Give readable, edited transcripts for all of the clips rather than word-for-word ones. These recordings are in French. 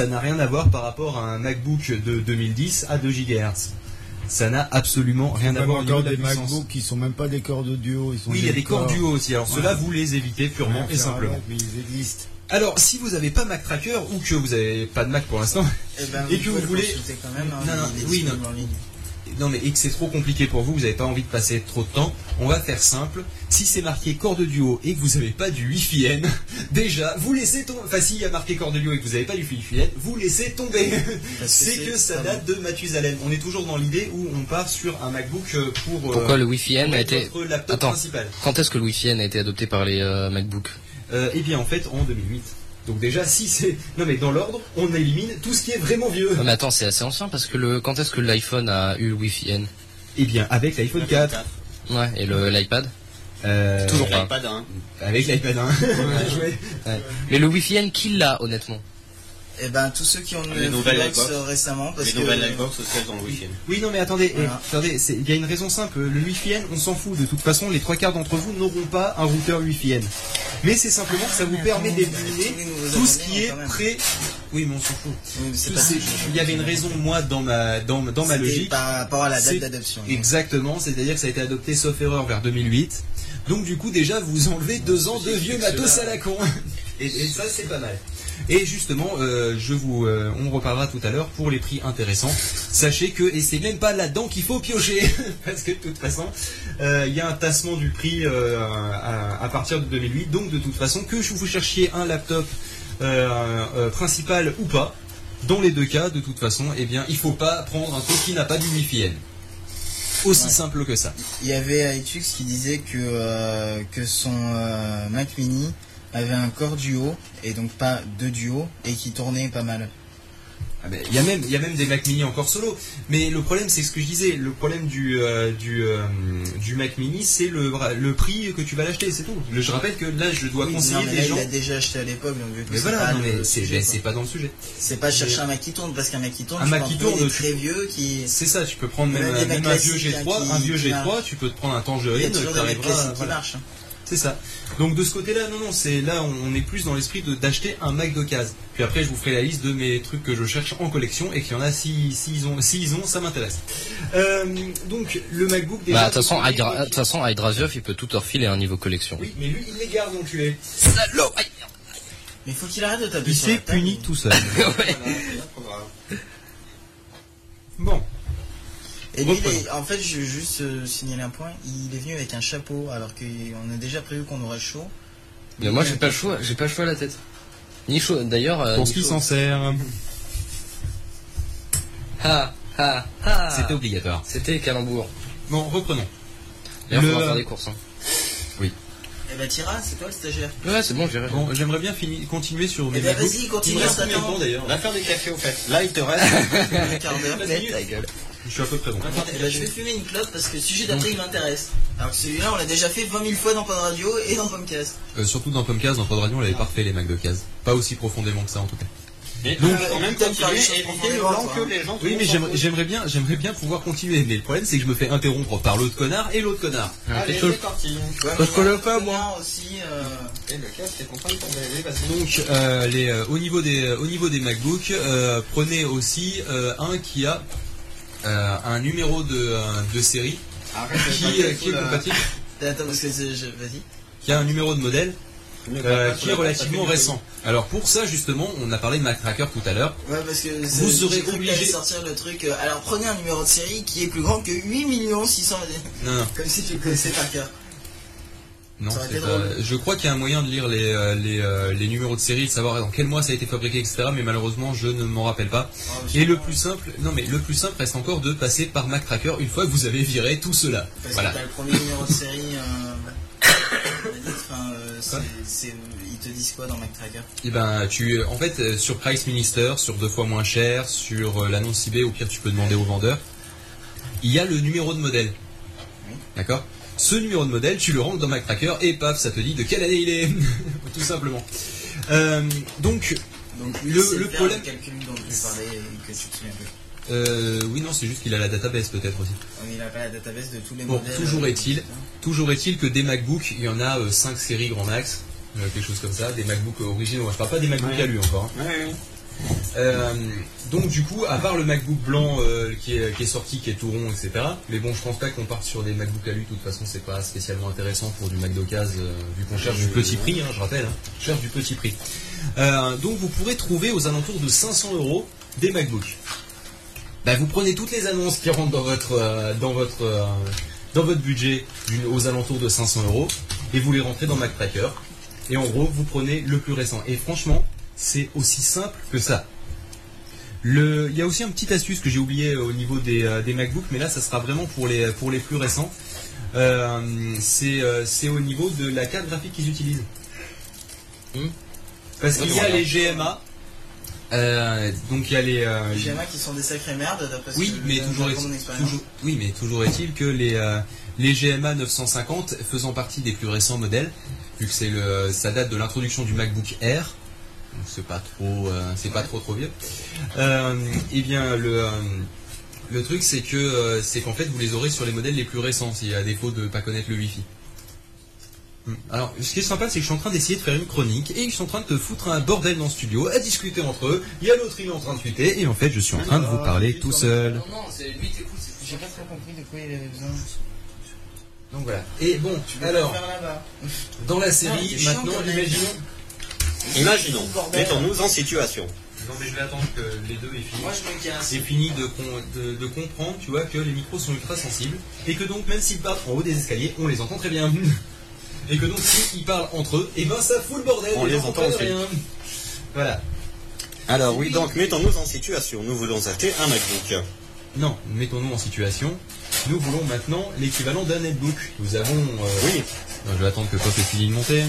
Ça n'a rien à voir par rapport à un MacBook de 2010 à 2 GHz. Ça n'a absolument rien à voir au niveau encore de la des puissance. MacBooks qui sont même pas des cordes audio. Oui, il y a des cordes duo aussi. Alors ceux-là, vous les évitez purement et simplement. Mais ils existent. Alors, si vous n'avez pas Mac Tracker ou que vous n'avez pas de Mac pour l'instant, et que vous voulez, quand même, non mais et que c'est trop compliqué pour vous, vous n'avez pas envie de passer trop de temps, on va faire simple. Si c'est marqué corde duo et que vous n'avez pas du Wi-Fi N, déjà, vous laissez tomber. Enfin, s'il y a marqué corde duo et que vous n'avez pas du Wi-Fi N, vous laissez tomber. C'est que ça date de Mathusalem. On est toujours dans l'idée où on part sur un MacBook pour. Pourquoi le Wi-Fi N a été. Votre laptop principal. Quand est-ce que le Wi-Fi N a été adopté par les MacBooks? Eh bien, en fait, en 2008. Donc déjà, si c'est... Non mais dans l'ordre, on élimine tout ce qui est vraiment vieux. Non mais attends, c'est assez ancien parce que quand est-ce que l'iPhone a eu le Wi-Fi N? Eh bien, avec l'iPhone 4. Ouais, et l'iPad toujours pas. L'iPad 1. Avec l'iPad 1. Ouais. Mais le Wi-Fi N, qui l'a honnêtement? Eh ben, tous ceux qui ont les nouvelles Freebox récemment, parce les que... nouvelles Livebox aussi, elles ont le Wi-Fi. Oui, non mais attendez, Voilà. attendez, il y a une raison simple. Le Wi-Fi N, on s'en fout. De toute façon, les 3/4 d'entre vous n'auront pas un routeur Wi-Fi N. Mais c'est simplement que ça vous permet d'éliminer tout ce qui est prêt. Oui, mais on s'en fout. Oui, il y avait une raison, moi, dans ma logique. Par rapport à la date d'adoption. Exactement, c'est-à-dire que ça a été adopté sauf erreur vers 2008. Donc du coup, déjà, vous enlevez 2 ans de vieux matos à la con. Et ça, c'est pas mal. Et justement, on reparlera tout à l'heure pour les prix intéressants. Sachez que, et c'est même pas là-dedans qu'il faut piocher, parce que de toute façon, il y a un tassement du prix à partir de 2008. Donc de toute façon, que vous cherchiez un laptop principal ou pas, dans les deux cas, de toute façon, eh bien, il faut pas prendre un truc qui n'a pas du Wi-Fi N. Aussi simple que ça. Il y avait iTux qui disait que son Mac Mini avait un core duo et donc pas de duo et qui tournait pas mal. Ah ben, il y a même des Mac Mini encore solo, mais le problème c'est ce que je disais, le problème du Mac Mini c'est le prix que tu vas l'acheter, c'est tout. Je rappelle que là je dois conseiller des gens. Il l'a déjà acheté à l'époque, donc mais voilà, mais c'est pas dans le sujet. C'est pas chercher un Mac qui tourne, parce qu'un Mac qui tourne, un Mac qui tourne, très vieux qui. C'est ça, tu peux prendre même un vieux G3, tu peux te prendre un Tangerine, tu arriveras qui marche. C'est ça. Donc de ce côté-là, non, c'est là on est plus dans l'esprit d'acheter un Mac d'occasion. Puis après, je vous ferai la liste de mes trucs que je cherche en collection et qu'il y en a s'ils ont, ça m'intéresse. Donc le MacBook. Déjà, de toute façon, Hydraviov, il peut tout te refiler à un niveau collection. Oui, mais lui, il les garde, l'enculé. Salaud. Mais faut qu'il arrête de taper. Il s'est puni tout seul. Ouais. Bon. Et lui, en fait, je veux juste signaler un point, il est venu avec un chapeau, alors qu'on a déjà prévu qu'on aurait chaud. Mais moi, j'ai pas le choix à la tête. Ni chaud, d'ailleurs. Pour ce qui s'en sert. C'était obligatoire. C'était calembour. Bon, reprenons. D'ailleurs, on va faire des courses. Hein. Oui. Eh ben, Tira, c'est toi le stagiaire. Ouais, c'est bon, j'irai. Bon, j'aimerais bien continuer sur mes MacBooks. Vas-y, continue. Il reste combien de temps d'ailleurs? On va faire des cafés au fait. Là, il te reste un quart d'heure. Ta gueule. Je suis à peu près bon. Eh ben, je vais fumer une clope parce que le sujet d'après il m'intéresse. Alors que celui-là, on l'a déjà fait 20 000 fois dans Pod Radio et dans Pomcast. Surtout dans Pomcast, dans Pod Radio, on l'avait pas refait les Mac de case. Pas aussi profondément que ça en tout cas. Mais donc, quand même continuer et éviter le blanc que les gens. Oui, mais j'aimerais bien pouvoir continuer. Mais le problème, c'est que je me fais interrompre par l'autre connard et l'autre connard. Allez, c'est parti. Je connais pas moi aussi. Et le casque est en train de tomber. Donc, au niveau des MacBooks, prenez aussi un qui a un numéro de série qui est compatible. Attends, parce que vas-y. Qui a un numéro de modèle. Qui est relativement récent. Alors pour ça justement, on a parlé de Mac Tracker tout à l'heure. Ouais, parce que vous serez obligé de sortir le truc. Alors prenez un numéro de série qui est plus grand que 8 600 000. Non. Comme si tu le connaissais par cœur. Non, je crois qu'il y a un moyen de lire les numéros de série, de savoir dans quel mois ça a été fabriqué, etc. Mais malheureusement, je ne m'en rappelle pas. Et le plus simple reste encore de passer par Mac Tracker une fois que vous avez viré tout cela. Parce voilà. que t'as le premier numéro de série. Ils te disent quoi dans Mac Tracker? Eh ben, en fait, sur Price Minister, sur 2 fois moins cher, sur l'annonce eBay, au pire tu peux demander au vendeur. Il y a le numéro de modèle. Oui. D'accord? Ce numéro de modèle, tu le rentres dans Mac Tracker et paf, ça te dit de quelle année il est. Tout simplement. Donc le problème. Le calcul dont tu parlais et que tu te souviens plus. Oui, non, c'est juste qu'il a la database peut-être aussi. Mais il n'a pas la database de tous les bon, modèles. Toujours est-il que des MacBooks, il y en a 5 séries grand max, quelque chose comme ça, des MacBooks originaux. Je parle pas des MacBooks à lui encore. Hein. Oui. Donc du coup, à part le MacBook blanc qui est sorti, qui est tout rond, etc. Mais bon, je pense pas qu'on parte sur des MacBook Alu. De toute façon, c'est pas spécialement intéressant pour du Mac d'occasion, vu qu'on cherche du petit prix, je rappelle. On cherche du petit prix. Donc vous pourrez trouver aux alentours de 500 € des MacBooks. Vous prenez toutes les annonces qui rentrent dans votre budget aux alentours de 500 € et vous les rentrez dans MacTracker. Et en gros, vous prenez le plus récent. Et franchement, c'est aussi simple que ça. Il y a aussi une petite astuce que j'ai oublié au niveau des MacBooks, mais là, ça sera vraiment pour les plus récents. C'est au niveau de la carte graphique qu'ils utilisent. Parce qu'il y a les GMA. Donc il y a les GMA qui sont des sacrées merdes d'après ce que mais toujours est-il que les GMA 950 faisant partie des plus récents modèles, vu que ça date de l'introduction du MacBook Air, donc c'est pas trop vieux. Et bien le truc c'est qu'en fait vous les aurez sur les modèles les plus récents, s'il y a défaut de pas connaître le Wi-Fi. Alors, ce qui est sympa, c'est que je suis en train d'essayer de faire une chronique et ils sont en train de te foutre un bordel dans le studio, à discuter entre eux. Il y a l'autre, il est en train de tweeter et en fait, je suis en train de vous parler tout seul. Non, c'est lui, t'écoutes, J'ai pas trop compris de quoi il avait besoin. Donc voilà. Et bon, alors, dans la série, maintenant, Imaginons, mettons-nous en situation. Non mais je vais attendre que les deux aient fini. Moi je me casse. C'est fini de comprendre, tu vois, que les micros sont ultra sensibles et que donc même s'ils parlent en haut des escaliers, on les entend très bien. Et que donc s'ils parlent entre eux, et ça fout le bordel. On les entend aussi. Rien. Voilà. Alors oui, donc mettons-nous en situation. Nous voulons acheter un MacBook. Non, mettons-nous en situation. Nous voulons maintenant l'équivalent d'un netbook. Nous avons. Oui. Non, je vais attendre que Pop ait fini de monter.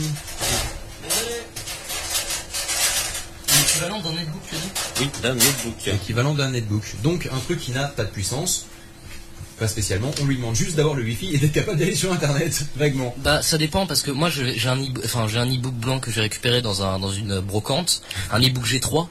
L'équivalent d'un netbook, tu dis ? Oui, d'un netbook. L'équivalent d'un netbook. Donc un truc qui n'a pas de puissance. Pas spécialement, on lui demande juste d'avoir le Wi-Fi et d'être capable d'aller sur internet, vaguement. Ça dépend parce que moi j'ai un e-book blanc que j'ai récupéré dans une brocante, un e-book G3.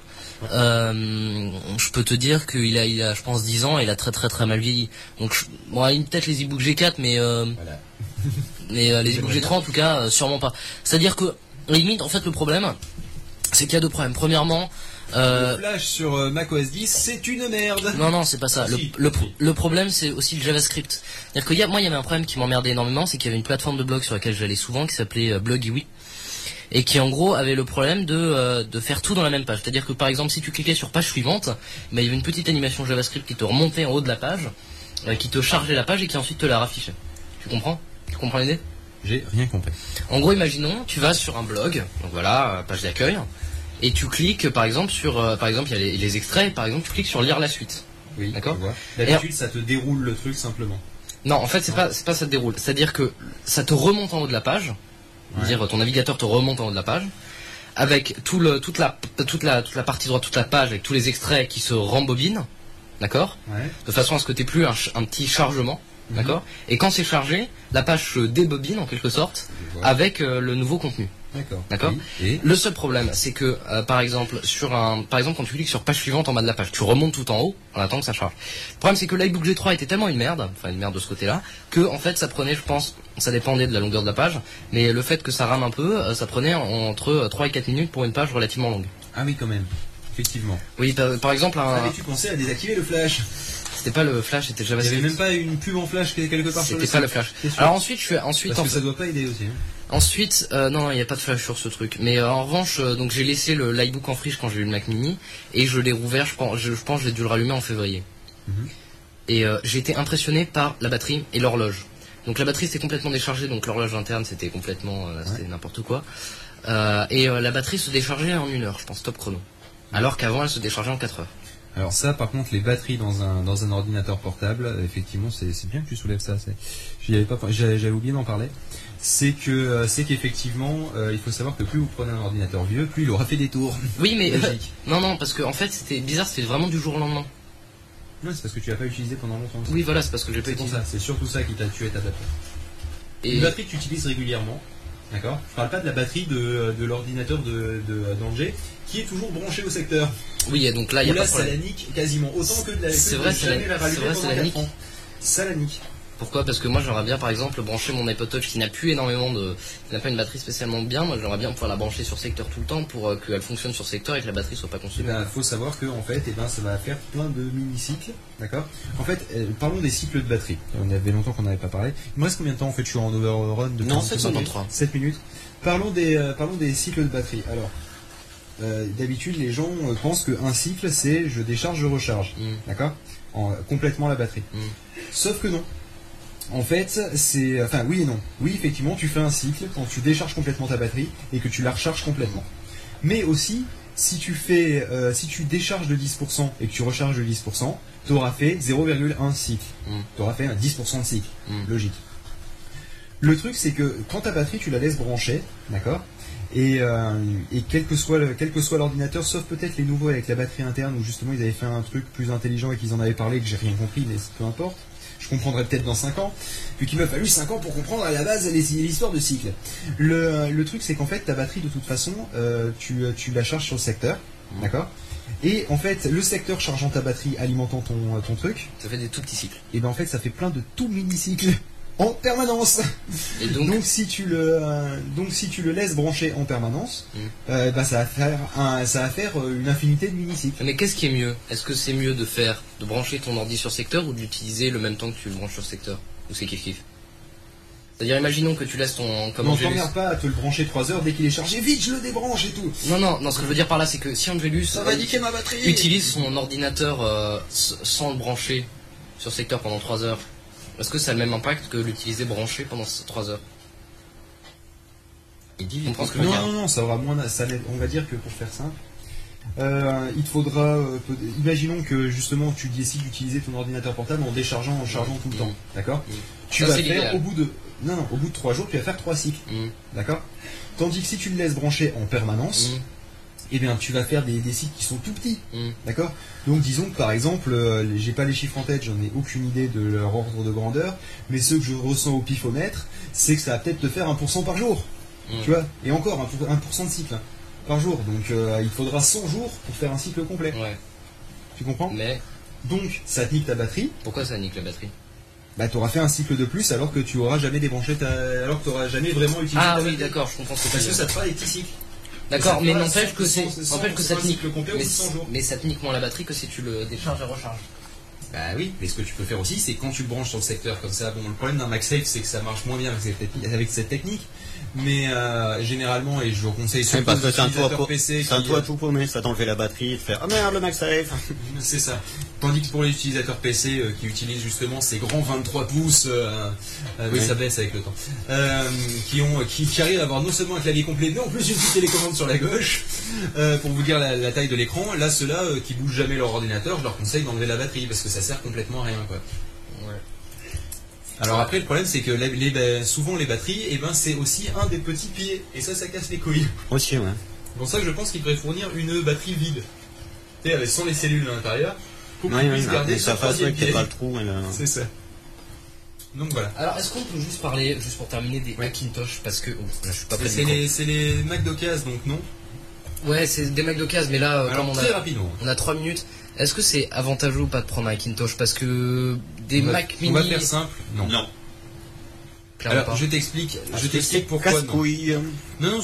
Je peux te dire qu'il a je pense 10 ans et il a très très très mal vieilli. Donc peut-être les e-books G4 mais Voilà. mais les e-books G3 en tout cas sûrement pas. C'est-à-dire que limite en fait le problème c'est qu'il y a deux problèmes. Premièrement, le Flash sur macOS 10, c'est une merde. Non, c'est pas ça. Le problème, c'est aussi le JavaScript. C'est-à-dire que il y avait un problème qui m'emmerdait énormément, c'est qu'il y avait une plateforme de blog sur laquelle j'allais souvent, qui s'appelait Blogiwi, et qui en gros avait le problème de faire tout dans la même page. C'est-à-dire que par exemple, si tu cliquais sur page suivante, il y avait une petite animation JavaScript qui te remontait en haut de la page, qui te chargeait la page et qui ensuite te la raffichait. Tu comprends l'idée ? J'ai rien compris. En gros, imaginons, tu vas sur un blog, donc voilà, page d'accueil. Et tu cliques par exemple sur il y a les extraits, par exemple tu cliques sur lire la suite. Oui, d'accord. D'habitude ça te déroule le truc simplement. Non, en fait c'est pas ça te déroule, c'est-à-dire que ça te remonte en haut de la page. C'est-à-dire ton navigateur te remonte en haut de la page avec toute la partie droite, toute la page avec tous les extraits qui se rembobinent, d'accord ? De façon à ce que tu aies plus un petit chargement, d'accord ? Et quand c'est chargé, la page se débobine en quelque sorte avec le nouveau contenu. D'accord. Oui. Et le seul problème, c'est que par exemple quand tu cliques sur page suivante en bas de la page, tu remontes tout en haut en attendant que ça charge. Le problème, c'est que l'iBook G3 était tellement une merde de ce côté-là, que en fait ça prenait, je pense, ça dépendait de la longueur de la page, mais le fait que ça rame un peu, ça prenait entre 3 et 4 minutes pour une page relativement longue. Ah oui, quand même. Effectivement. Oui, par exemple Avais-tu pensé à désactiver le flash ? C'était pas le flash, c'était JavaScript. Il n'y avait même pas une pub en flash quelque part sur le site. C'était pas le flash. Alors ensuite, parce que ça doit pas aider aussi. Ensuite, non, il n'y a pas de flash sur ce truc. Mais en revanche, donc j'ai laissé l'iBook en friche quand j'ai eu le Mac Mini et je l'ai rouvert. Je pense que j'ai dû le rallumer en février. Et j'ai été impressionné par la batterie et l'horloge. Donc la batterie s'était complètement déchargée, donc l'horloge interne c'était complètement, c'était n'importe quoi. Et la batterie se déchargeait en 1 heure, je pense, top chrono. Alors qu'avant elle se déchargeait en 4 heures. Alors ça, par contre, les batteries dans un ordinateur portable, effectivement, c'est bien que tu soulèves ça. J'avais oublié d'en parler. C'est qu'effectivement, il faut savoir que plus vous prenez un ordinateur vieux, plus il aura fait des tours. Oui, mais non, parce que en fait, c'était bizarre, c'était vraiment du jour au lendemain. Non, c'est parce que tu l'as pas utilisé pendant longtemps. Oui, voilà, c'est parce que j'ai pas utilisé. C'est surtout ça qui t'a tué ta batterie. Et une batterie que tu utilises régulièrement. D'accord. Je parle pas de la batterie de l'ordinateur d'Angers qui est toujours branché au secteur. Oui, et donc là, il y a pas de problème. Ça la nique quasiment autant que de la. C'est vrai, ça la nique. Ça la nique. Pourquoi? Parce que moi j'aimerais bien par exemple brancher mon iPod Touch qui n'a plus énormément de... qui n'a pas une batterie spécialement bien, moi j'aimerais bien pouvoir la brancher sur secteur tout le temps pour qu'elle fonctionne sur secteur et que la batterie soit pas consumée. Il faut savoir que en fait, ça va faire plein de mini-cycles, d'accord. En fait, parlons des cycles de batterie. On avait longtemps qu'on n'avait pas parlé. Il me reste combien de temps en fait? Je suis en overrun de Non, 7 minutes. Parlons des cycles de batterie. Alors, d'habitude, les gens pensent qu'un cycle, c'est je décharge, je recharge, d'accord, complètement la batterie. Sauf que non. En fait, oui et non. Oui, effectivement, tu fais un cycle quand tu décharges complètement ta batterie et que tu la recharges complètement. Mais aussi, si tu décharges de 10% et que tu recharges de 10%, tu auras fait 0,1 cycle. Tu auras fait un 10% de cycle. Logique. Le truc, c'est que quand ta batterie, tu la laisses brancher, d'accord, et quel que soit l'ordinateur, sauf peut-être les nouveaux avec la batterie interne où justement ils avaient fait un truc plus intelligent et qu'ils en avaient parlé que j'ai rien compris, mais peu importe. Je comprendrai peut-être dans 5 ans, vu qu'il m'a fallu 5 ans pour comprendre à la base l'histoire de cycle. Le truc, c'est qu'en fait, ta batterie, de toute façon, tu la charges sur le secteur, d'accord. Et en fait, le secteur chargeant ta batterie, alimentant ton truc, ça fait des tout petits cycles. Et ben en fait, ça fait plein de tout mini-cycles en permanence. Et donc si tu le laisses brancher en permanence, ça va faire une infinité de mini-cycles. Mais qu'est-ce qui est mieux? Est-ce que c'est mieux de brancher ton ordi sur secteur ou d'utiliser le même temps que tu le branches sur secteur? Ou c'est kiff-kiff? C'est-à-dire, imaginons que tu laisses ton... Non, t'emmerdes pas à te le brancher 3 heures dès qu'il est chargé, vite, je le débranche et tout. Non, ce que je veux dire par là, c'est que si Angelus ça va niquer ma batterie, utilise son ordinateur sans le brancher sur secteur pendant 3 heures, est-ce que ça a le même impact que l'utiliser branché pendant 3 heures? Non, ça aura moins... on va dire que pour faire simple, il te faudra... imaginons que justement tu décides d'utiliser ton ordinateur portable en chargeant tout le temps, d'accord. Tu vas faire au bout de 3 jours, tu vas faire 3 cycles, d'accord. Tandis que si tu le laisses brancher en permanence, eh bien tu vas faire des cycles qui sont tout petits, d'accord. Donc disons que par exemple, j'ai pas les chiffres en tête, j'en ai aucune idée de leur ordre de grandeur, mais ceux que je ressens au pifomètre, c'est que ça va peut-être te faire 1% par jour, tu vois, et encore 1% de cycle par jour, donc il faudra 100 jours pour faire un cycle complet. Ouais. Tu comprends? Mais donc ça te nique ta batterie. Pourquoi ça nique la batterie? Bah tu auras fait un cycle de plus alors que tu auras jamais débranché alors que tu auras jamais vraiment utilisé ta oui, batterie. d'accord, je comprends ce que tu parce veux que dire. ça te fera des petits cycles. D'accord, mais n'empêche que ça te nique mais ça te nique moins la batterie que si tu le décharges et recharges. Bah oui, mais ce que tu peux faire aussi, c'est quand tu le branches sur le secteur comme ça. Bon, le problème d'un MagSafe, c'est que ça marche moins bien avec cette technique. Mais généralement, et je vous conseille surtout parce que c'est un toit tout paumé, ça t'enlève la batterie, de faire oh merde le MagSafe. C'est ça. Tandis que pour les utilisateurs PC qui utilisent justement ces grands 23 pouces, ça baisse avec le temps, qui arrivent à avoir non seulement un clavier complet, mais en plus une petite télécommande sur la gauche, pour vous dire la taille de l'écran. Là, ceux-là qui bougent jamais leur ordinateur, je leur conseille d'enlever la batterie parce que ça sert complètement à rien, quoi. Alors après, le problème, c'est que souvent les batteries, c'est aussi un des petits pieds, et ça casse les couilles. Aussi, ouais. C'est pour ça que je pense qu'il devrait fournir une batterie vide, sans les cellules à l'intérieur, pour qu'ils puissent garder ça fasse qu'il n'y ait pas le trou. C'est ça. Donc voilà. Alors, est-ce qu'on peut juste parler, juste pour terminer, des Macintosh, parce que là, je suis pas prêt. C'est les Mac d'occasion, donc non. Ouais, c'est des Mac d'occasion, mais là, alors, très rapidement. On a 3 minutes. Est-ce que c'est avantageux ou pas de prendre un Macintosh? Parce que des Mac mini... On va faire simple. Non. Alors, pas. je t'explique pourquoi non. Non,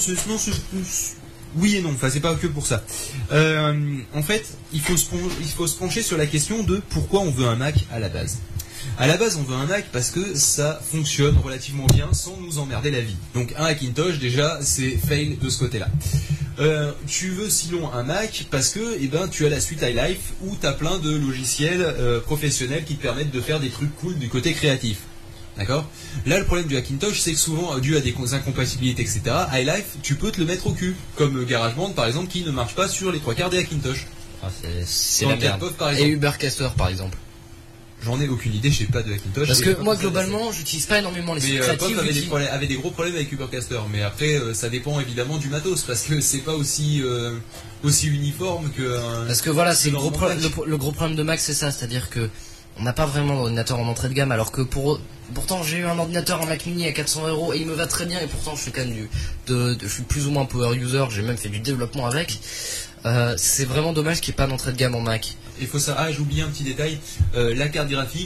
oui et non. Enfin, c'est pas que pour ça. En fait, il faut se pencher sur la question de pourquoi on veut un Mac à la base. À la base, on veut un Mac parce que ça fonctionne relativement bien sans nous emmerder la vie. Donc un Hackintosh, déjà, c'est fail de ce côté-là. Tu veux sinon un Mac parce que tu as la suite iLife où tu as plein de logiciels professionnels qui te permettent de faire des trucs cool du côté créatif. D'accord? Là, le problème du Hackintosh, c'est que souvent, dû à des incompatibilités, etc., iLife, tu peux te le mettre au cul. Comme GarageBand, par exemple, qui ne marche pas sur les 3/4 des Hackintosh. C'est la merde. Et Ubercaster, par exemple. J'en ai aucune idée, je sais pas de Hackintosh. Parce que moi, globalement, j'utilise pas énormément les sites créatifs. avait des gros problèmes avec Ubercaster, mais après, ça dépend évidemment du matos, parce que c'est pas aussi uniforme que... Parce que voilà, c'est le gros problème de Mac, c'est ça, c'est-à-dire que on n'a pas vraiment d'ordinateur en entrée de gamme, alors que pourtant j'ai eu un ordinateur en Mac Mini à 400 € et il me va très bien, et pourtant je suis quand même je suis plus ou moins power user, j'ai même fait du développement avec. C'est vraiment dommage qu'il n'y ait pas d'entrée de gamme en Mac. Il faut ça. Ah, j'ai oublié un petit détail. La carte graphique,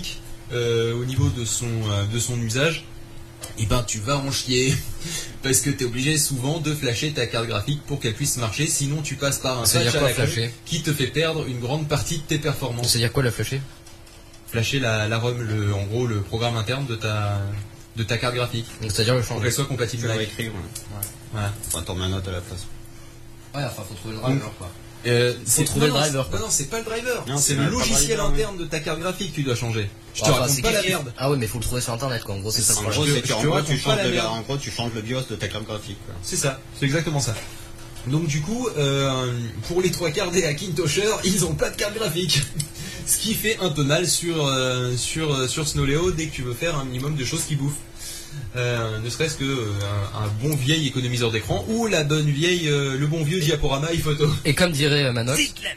au niveau de son usage, et ben tu vas en chier parce que tu es obligé souvent de flasher ta carte graphique pour qu'elle puisse marcher, sinon tu passes par un patch à la con qui te fait perdre une grande partie de tes performances. C'est-à-dire quoi la flasher? Flasher la ROM, en gros le programme interne de ta carte graphique. Donc c'est-à-dire le changer. Pour qu'elle soit compatible avec. Écrire, Voilà. On va tomber ma note à la place. Ouais, enfin faut trouver le driver quoi. C'est trouver le driver. Non, c'est pas le driver. Non, c'est c'est le pas logiciel driver, interne de ta carte graphique que tu dois changer. Je te Enfin, raconte pas la merde. Ah ouais, mais faut le trouver sur internet quoi. En gros, c'est ça le En problème. gros, c'est que, je te raconte pas la merde. en gros, tu changes le BIOS de ta carte graphique. Quoi. C'est ça, c'est exactement ça. Donc du coup, pour les 3 quarts des Hackintoshers, ils ont pas de carte graphique. Ce qui fait un peu mal sur Snowleo dès que tu veux faire un minimum de choses qui bouffent. Ne serait-ce que un bon vieil économiseur d'écran ou la bonne vieille, le bon vieux diaporama iPhoto. Et comme dirait Manox,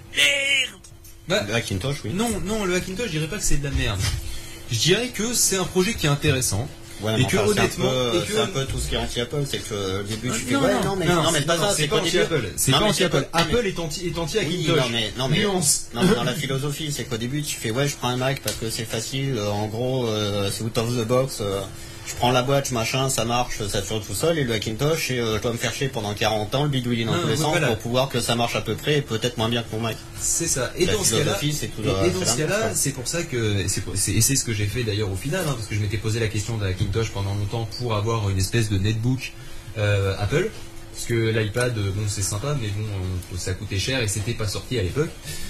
Bah, Le Hackintosh, oui. non, le Hackintosh, je dirais pas que c'est de la merde. Je dirais que c'est un projet qui est intéressant. Ouais, Et mais que enfin, honnêtement, c'est un peu tout ce qui est anti-Apple, c'est que au début tu fais non, mais c'est pas ça, c'est pas anti-Apple. C'est Non, pas mais anti-Apple. c'est pas- Apple est anti-Hackintosh. Oui, non mais Nuance. non, mais dans la philosophie, c'est qu'au début tu fais ouais, je prends un Mac parce que c'est facile, en gros c'est out of the box, je prends la boîte, machin, ça marche, ça tourne tout seul, et le Hackintosh, et je dois me faire chier pendant 40 ans, le bidouiller dans tous les sens voilà. pour pouvoir que ça marche à peu près, et peut-être moins bien que mon Mac. C'est ça. Et La dans ce cas-là, philosophie, c'est tout. et dans c'est ce la même cas-là, chose. c'est pour ça que c'est ce que j'ai fait d'ailleurs au final, parce que je m'étais posé la question de Hackintosh pendant longtemps pour avoir une espèce de netbook Apple. Parce que l'iPad, bon, c'est sympa, mais bon, ça coûtait cher et c'était pas sorti à l'époque.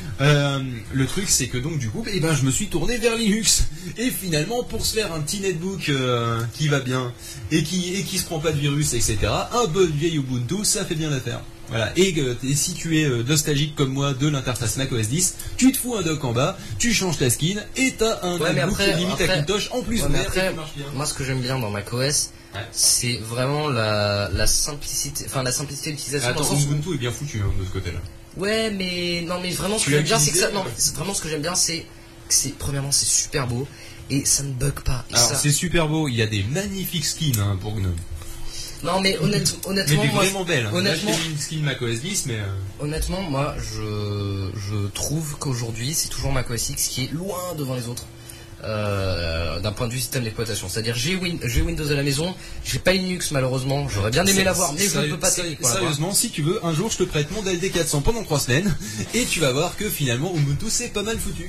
Le truc, c'est que donc, du coup, je me suis tourné vers Linux. Et finalement, pour se faire un petit netbook qui va bien et qui se prend pas de virus, etc., un bon vieil Ubuntu, ça fait bien l'affaire. Voilà. Et si tu es nostalgique comme moi de l'interface macOS 10, tu te fous un dock en bas, tu changes ta skin et t'as un netbook limite Hackintosh en plus mais vert après, et qui marche bien. moi ce que j'aime bien dans macOS, c'est vraiment la simplicité, enfin la simplicité d'utilisation. Attends, dans le sens où- Ubuntu est bien foutu de ce côté-là. Ouais, mais non, mais vraiment ce Tu que l'as j'aime bien, c'est que ça, utilisé, non, c'est vraiment ce que j'aime bien, c'est que c'est premièrement c'est super beau et ça ne bug pas. Et Alors ça... c'est super beau, il y a des magnifiques skins pour GNOME. Non, mais Mais honnêtement, des moi, vraiment belles. honnêtement- Là, j'ai mis une skin macOS 10, mais honnêtement, moi, je trouve qu'aujourd'hui, c'est toujours macOS X qui est loin devant les autres. D'un point de vue système d'exploitation, c'est-à-dire j'ai Windows à la maison, j'ai pas Linux malheureusement, j'aurais bien aimé l'avoir, mais je ne peux pas techniquement l'avoir. Sérieusement, si tu veux, un jour je te prête mon Dell D400 pendant 3 semaines et tu vas voir que finalement Ubuntu c'est pas mal foutu.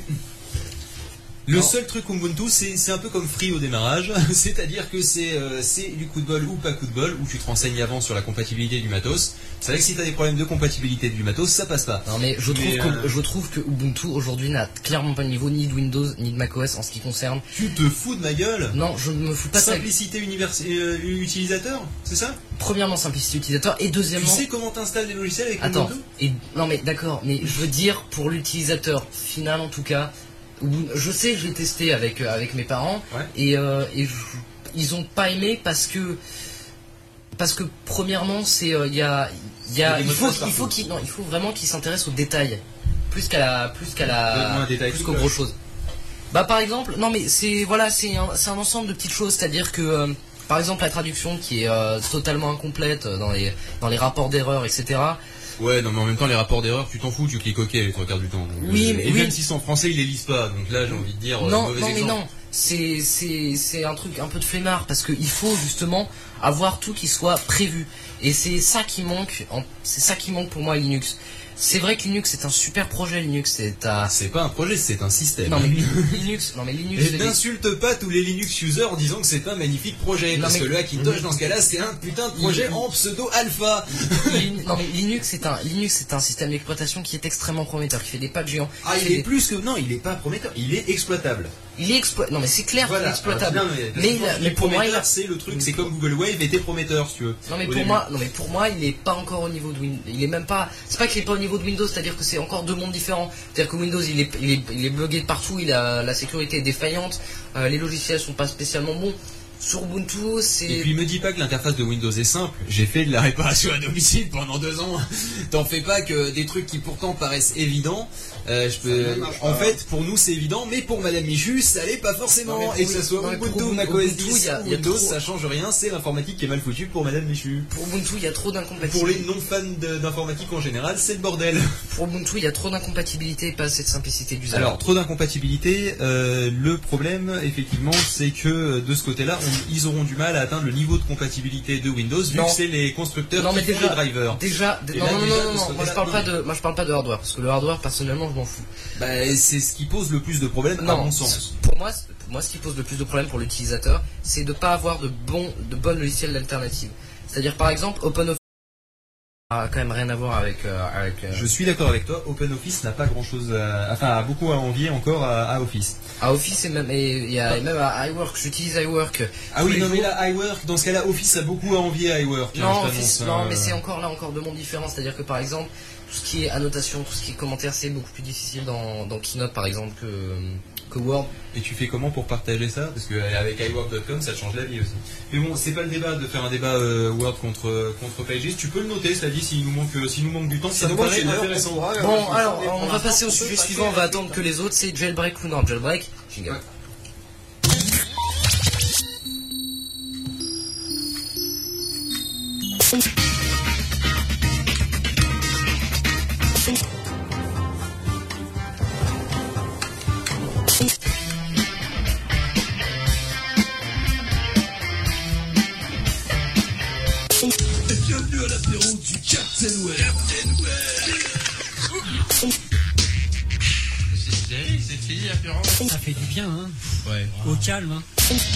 Le seul truc Ubuntu, c'est un peu comme Free au démarrage, c'est-à-dire que c'est du coup de bol ou pas coup de bol, où tu te renseignes avant sur la compatibilité du matos. C'est vrai que si tu as des problèmes de compatibilité du matos, ça passe pas. Non mais je trouve que Ubuntu aujourd'hui n'a clairement pas le niveau ni de Windows ni de macOS en ce qui concerne. Tu te fous de ma gueule? Non, je ne me fous pas de ça. Simplicité utilisateur, c'est ça? Premièrement, simplicité utilisateur et Tu deuxièmement. sais comment t'installes des logiciels avec Attends, Ubuntu? non mais d'accord, mais je veux dire pour l'utilisateur final en tout cas. Je sais que je l'ai testé avec mes parents et ils ont pas aimé parce que premièrement c'est il faut vraiment qu'ils s'intéressent aux détails plus qu'aux grosses choses. Bah par exemple, non mais c'est un ensemble de petites choses, c'est-à-dire que par exemple la traduction qui est totalement incomplète dans les rapports d'erreur, etc. Ouais, non, mais en même temps, les rapports d'erreur, tu t'en fous, tu cliques OK les 3 quarts du temps. Donc, et même si c'est en français, ils les lisent pas. Donc là, j'ai envie de dire, mauvais exemple. C'est un truc un peu de flemmard parce qu'il faut justement avoir tout qui soit prévu. Et c'est ça qui manque. C'est ça qui manque pour moi à Linux. C'est vrai que Linux c'est un super projet. Linux c'est pas un projet, c'est un système. Non mais Linux. Et n'insulte pas tous les Linux users en disant que c'est un magnifique projet. Parce que le Hackintosh dans ce cas-là, c'est un putain de projet en pseudo alpha. Non mais Linux c'est un système d'exploitation qui est extrêmement prometteur, qui fait des pas de géants. Ah, il est plus que non, il est pas prometteur, il est exploitable. Non mais c'est clair qu'il est exploitable. Mais pour moi, c'est le truc, c'est comme Google Wave était prometteur, si tu veux. Non mais pour moi, il est pas encore au niveau de Windows. Il est même pas. C'est pas qu'il est pas au niveau de Windows, c'est-à-dire que c'est encore deux mondes différents. C'est-à-dire que Windows, il est bugué de partout, la sécurité est défaillante, les logiciels sont pas spécialement bons. Sur Ubuntu, c'est... Et puis me dis pas que l'interface de Windows est simple, j'ai fait de la réparation à domicile pendant 2 ans. T'en fais pas que des trucs qui pourtant paraissent évidents. En fait, pour nous c'est évident, mais pour Madame Michu, ça l'est pas forcément. Non, mais et que ça soit Ubuntu, macOS 10 ou Windows, ça change rien, c'est l'informatique qui est mal foutue pour Madame Michu. Pour Ubuntu, il y a trop d'incompatibilité. Pour les non-fans d'informatique en général, c'est le bordel. Pour Ubuntu, il y a trop d'incompatibilité et pas assez de simplicité d'usage. Alors, trop d'incompatibilité, le problème, effectivement, c'est que de ce côté-là, ils auront du mal à atteindre le niveau de compatibilité de Windows, vu que c'est les constructeurs qui font les drivers. Non, moi je parle pas de hardware, parce que le hardware, personnellement, je m'en fous. Bah, c'est ce qui pose le plus de problèmes, à mon sens. Pour moi, ce qui pose le plus de problèmes pour l'utilisateur, c'est de ne pas avoir de bonnes logiciels d'alternative. C'est-à-dire, par exemple, OpenOffice a quand même rien à voir avec... Je suis d'accord avec toi, OpenOffice n'a pas grand-chose a beaucoup à envier encore à Office. À Office, et même à iWork, j'utilise iWork. Ah oui, non mais là, iWork, dans ce cas-là, Office a beaucoup à envier à iWork. Non, mais c'est encore deux mondes différents. C'est-à-dire que, par exemple, tout ce qui est annotation, tout ce qui est commentaire, c'est beaucoup plus difficile dans Keynote, par exemple, que Word. Et tu fais comment pour partager ça? Parce qu'avec iWork.com, ça te change la vie aussi. Mais bon, c'est pas le débat de faire un débat Word contre Pages. Tu peux le noter, cela dit, s'il nous manque du temps, ça nous paraît intéressant. Bon, alors, on va passer au sujet suivant, on va attendre que les autres, c'est jailbreak ou non jailbreak. Jingle. Ouais. Bienvenue à l'apéro du Captain Web. C'est fini l'apéro. Ça fait du bien, hein. Ouais. Au calme, hein.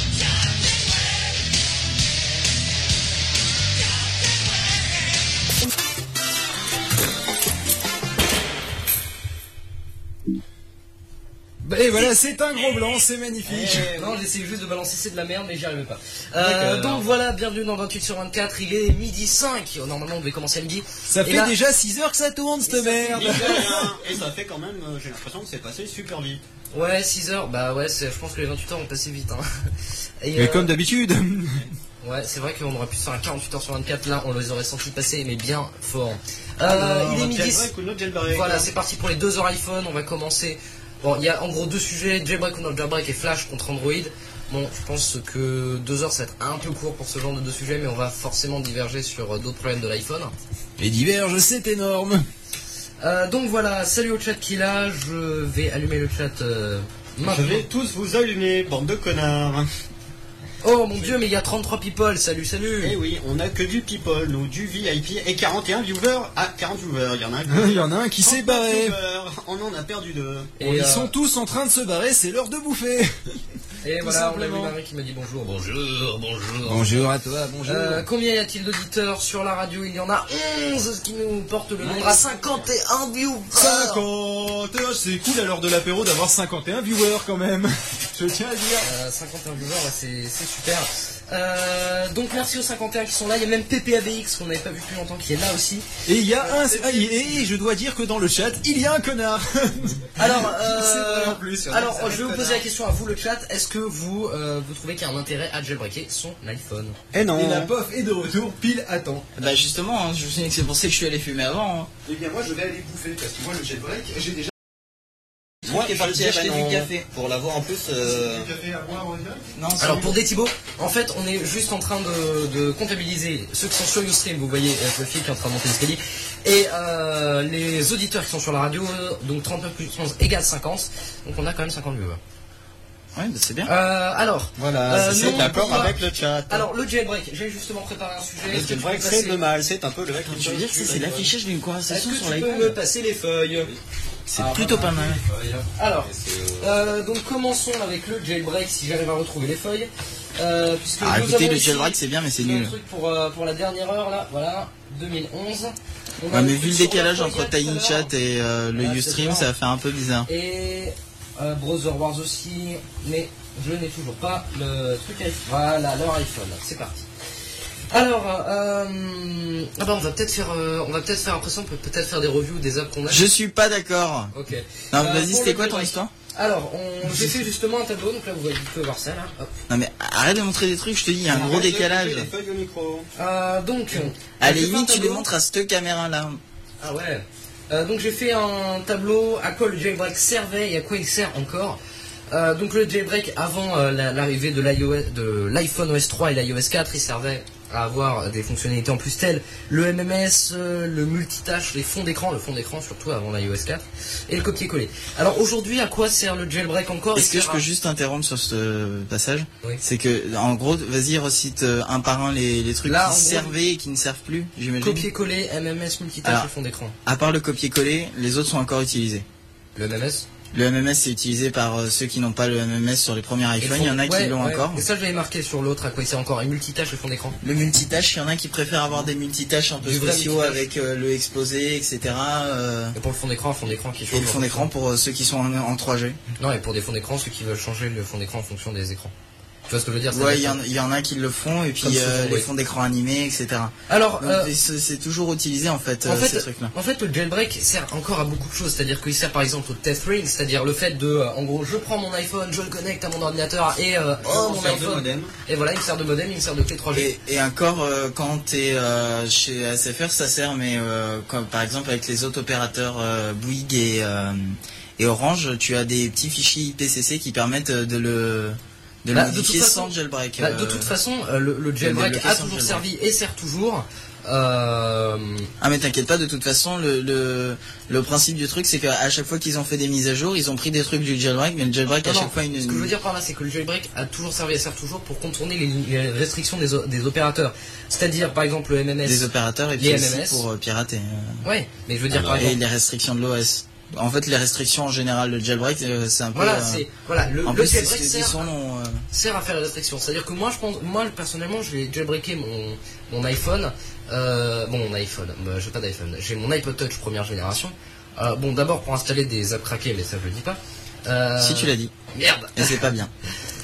Et voilà, c'est un gros blanc, c'est magnifique. Non, j'essaie juste de balancer, c'est de la merde, mais j'y arrive pas. Donc voilà, bienvenue dans 28/24, il est midi 5. Normalement, on devait commencer à midi. Ça fait déjà 6 heures que ça tourne, cette merde. Et ça fait quand même, j'ai l'impression que c'est passé super vite. Ouais, 6 heures, bah ouais, je pense que les 28 heures ont passé vite. Hein. Mais comme d'habitude. Ouais, c'est vrai qu'on aurait pu faire un 48 heures sur 24, là, on les aurait sentis passer, mais bien fort. Il est midi. Voilà, c'est parti pour les 2 heures iPhone, on va commencer. Bon, il y a en gros 2 sujets, jailbreak ou non jailbreak et Flash contre Android. Bon, je pense que 2 heures ça va être un peu court pour ce genre de 2 sujets, mais on va forcément diverger sur d'autres problèmes de l'iPhone. Et diverge, c'est énorme. Donc voilà, salut au chat qui est là, je vais allumer le chat maintenant. Je vais tous vous allumer, bande de connards. Oh mon dieu, mais il y a 33 people, salut. Eh oui, on a que du people, nous, du VIP et 41 viewers. Ah, 40 viewers, il y en a un. Il y en a un qui s'est barré. On en a perdu 2. Et ils sont tous en train de se barrer, c'est l'heure de bouffer. Et voilà, on a vu Marie qui m'a dit bonjour. Bonjour à toi, bonjour. Combien y a-t-il d'auditeurs sur la radio? Il y en a 11, ce qui nous porte le nombre à 51 viewers. 51, c'est cool à l'heure de l'apéro d'avoir 51 viewers quand même. Je tiens à dire. 51 viewers, c'est super. Donc merci aux 51 qui sont là. Il y a même PPABX qu'on n'avait pas vu depuis longtemps qui est là aussi. Et il y a et je dois dire que dans le chat, il y a un connard. Alors, je vais vous poser la question à vous le chat. Est-ce que vous trouvez qu'il y a un intérêt à jailbreaker son iPhone? Eh non. Et la POF est de retour pile à temps. Bah justement, hein, je me souviens que c'est pour ça que je suis allé fumer avant. Hein. Eh bien moi je vais aller bouffer parce que moi le jailbreak, j'ai déjà. Moi, je vais acheter du café. Pour l'avoir en plus. Du café à boire en direct? Non, alors pour des Thibaut, en fait on est juste en train de comptabiliser ceux qui sont sur Ustream, vous voyez le fil qui est en train de monter l'escalier, et les auditeurs qui sont sur la radio, donc 39 plus 11 égale 50, donc on a quand même 50 viewers. Ouais, bah c'est bien. Alors, voilà, c'est d'accord avec le chat. Alors le jailbreak, j'ai justement préparé un sujet. Le jailbreak c'est le mal, c'est un peu le mec qui Je veux dire que c'est l'affichage d'une conversation sur l'iPhone. Est-ce que tu peux me passer les feuilles? C'est plutôt pas mal. Alors, donc commençons avec le jailbreak si j'arrive à retrouver les feuilles. Puisque écoutez, le jailbreak c'est bien mais c'est nul. Un truc pour la dernière heure là, voilà, 2011. Ouais, mais vu le décalage entre Tiny Chat et le Ustream, ça va faire un peu bizarre. Et Browser Wars aussi, mais je n'ai toujours pas le truc iPhone. Voilà, leur iPhone, c'est parti. Alors, on va peut-être faire après ça, on peut peut-être faire des reviews des apps qu'on a. Je suis pas d'accord. Ok. Non, vas-y, pour c'était le quoi ton jailbreak. histoire? Alors, j'ai fait justement un tableau, donc là vous pouvez voir ça là. Hop. Non mais arrête de montrer des trucs, je te dis, il y a un gros décalage. Les feuilles au micro. Donc, À la j'ai fait un limite, tu les tableau. montres à cette caméra-là. Ah ouais. Donc j'ai fait un tableau à quoi le jailbreak servait et à quoi il sert encore. Donc le jailbreak avant l'arrivée de l'iPhone OS 3 et l'iOS 4, il servait à avoir des fonctionnalités en plus telles le MMS, le multitâche, les fonds d'écran, le fond d'écran surtout avant l'iOS 4 et le copier-coller. Alors aujourd'hui, à quoi sert le jailbreak encore? Est-ce que je peux juste interrompre sur ce passage? Oui. C'est que, en gros, vas-y, recite un par un les trucs Là, qui en gros, servaient et qui ne servent plus, j'imagine. Copier-coller, MMS, multitâche Alors, et fond d'écran. À part le copier-coller, les autres sont encore utilisés. Le MMS. Le MMS c'est utilisé par ceux qui n'ont pas le MMS sur les premiers iPhones, il y en a qui l'ont encore. Et ça je l'avais marqué sur l'autre, à quoi il sert encore, et multitâche et fond d'écran. Le multitâche, il y en a qui préfèrent avoir des multitâches un peu Du vrai spéciaux multitâche. avec le exposé, etc. Et pour le fond d'écran qui change. Et le fond d'écran pour ceux qui sont en 3G. Non, et pour des fonds d'écran, ceux qui veulent changer le fond d'écran en fonction des écrans. Tu vois ce que je veux dire? Ouais, il y en a qui le font, et puis Comme souvent, les oui. fonds d'écran animés, etc. Alors, Donc, c'est toujours utilisé en fait, ces trucs-là. En fait, le jailbreak sert encore à beaucoup de choses. C'est-à-dire qu'il sert par exemple au test ring, c'est-à-dire le fait de, en gros, je prends mon iPhone, je le connecte à mon ordinateur et mon iPhone. Et voilà, il me sert de modem, il me sert de clé 3G. Et encore, quand t'es chez SFR, ça sert, mais comme, par exemple avec les autres opérateurs Bouygues et Orange, tu as des petits fichiers IPCC qui permettent de le modifier sans jailbreak. De toute façon, le jailbreak a toujours servi et sert toujours. Ah mais t'inquiète pas, de toute façon le principe du truc c'est qu'à chaque fois qu'ils ont fait des mises à jour, ils ont pris des trucs du jailbreak, mais le jailbreak à chaque fois ce que je veux dire par là, c'est que le jailbreak a toujours servi et sert toujours pour contourner les restrictions des opérateurs. C'est-à-dire par exemple le MMS. Des opérateurs et puis les aussi MMS. pour pirater. Ouais, mais je veux dire par Et exemple. les restrictions de l'OS. En fait, les restrictions en général, le jailbreak, c'est un peu. Le en plus, jailbreak c'est sert à faire les restrictions. C'est-à-dire que moi personnellement, je vais jailbreaker mon iPhone. Mon iPhone, j'ai pas d'iPhone. J'ai mon iPod Touch première génération. D'abord pour installer des apps craquées, mais ça je le dis pas. Si tu l'as dit. Merde. Et c'est pas bien.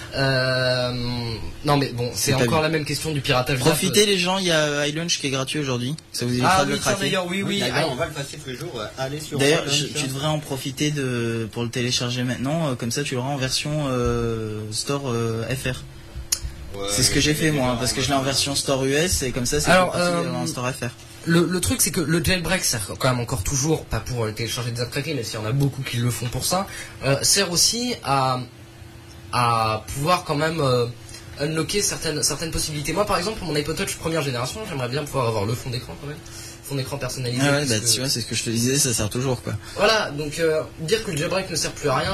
Non mais bon, c'est encore la même question du piratage. Profitez les gens, il y a iLaunch qui est gratuit aujourd'hui. Ça vous évitera de le craquer. D'ailleurs, oui. On va le passer tous les jours. Allez sur. D'ailleurs, tu devrais en profiter pour le télécharger maintenant. Comme ça, tu l'auras en version Store FR. Ouais, c'est ce que j'ai fait moi, parce que je l'ai en version Store US et comme ça, c'est en Store FR. Le truc c'est que le jailbreak sert quand même encore toujours, pas pour télécharger des apps craquées, mais s'il y en a beaucoup qui le font pour ça, sert aussi à pouvoir quand même unlocker certaines possibilités. Moi par exemple pour mon iPod Touch première génération, j'aimerais bien pouvoir avoir le fond d'écran quand même, fond d'écran personnalisé. Ah ouais, tu vois, c'est ce que je te disais, ça sert toujours quoi. Voilà, donc dire que le jailbreak ne sert plus à rien.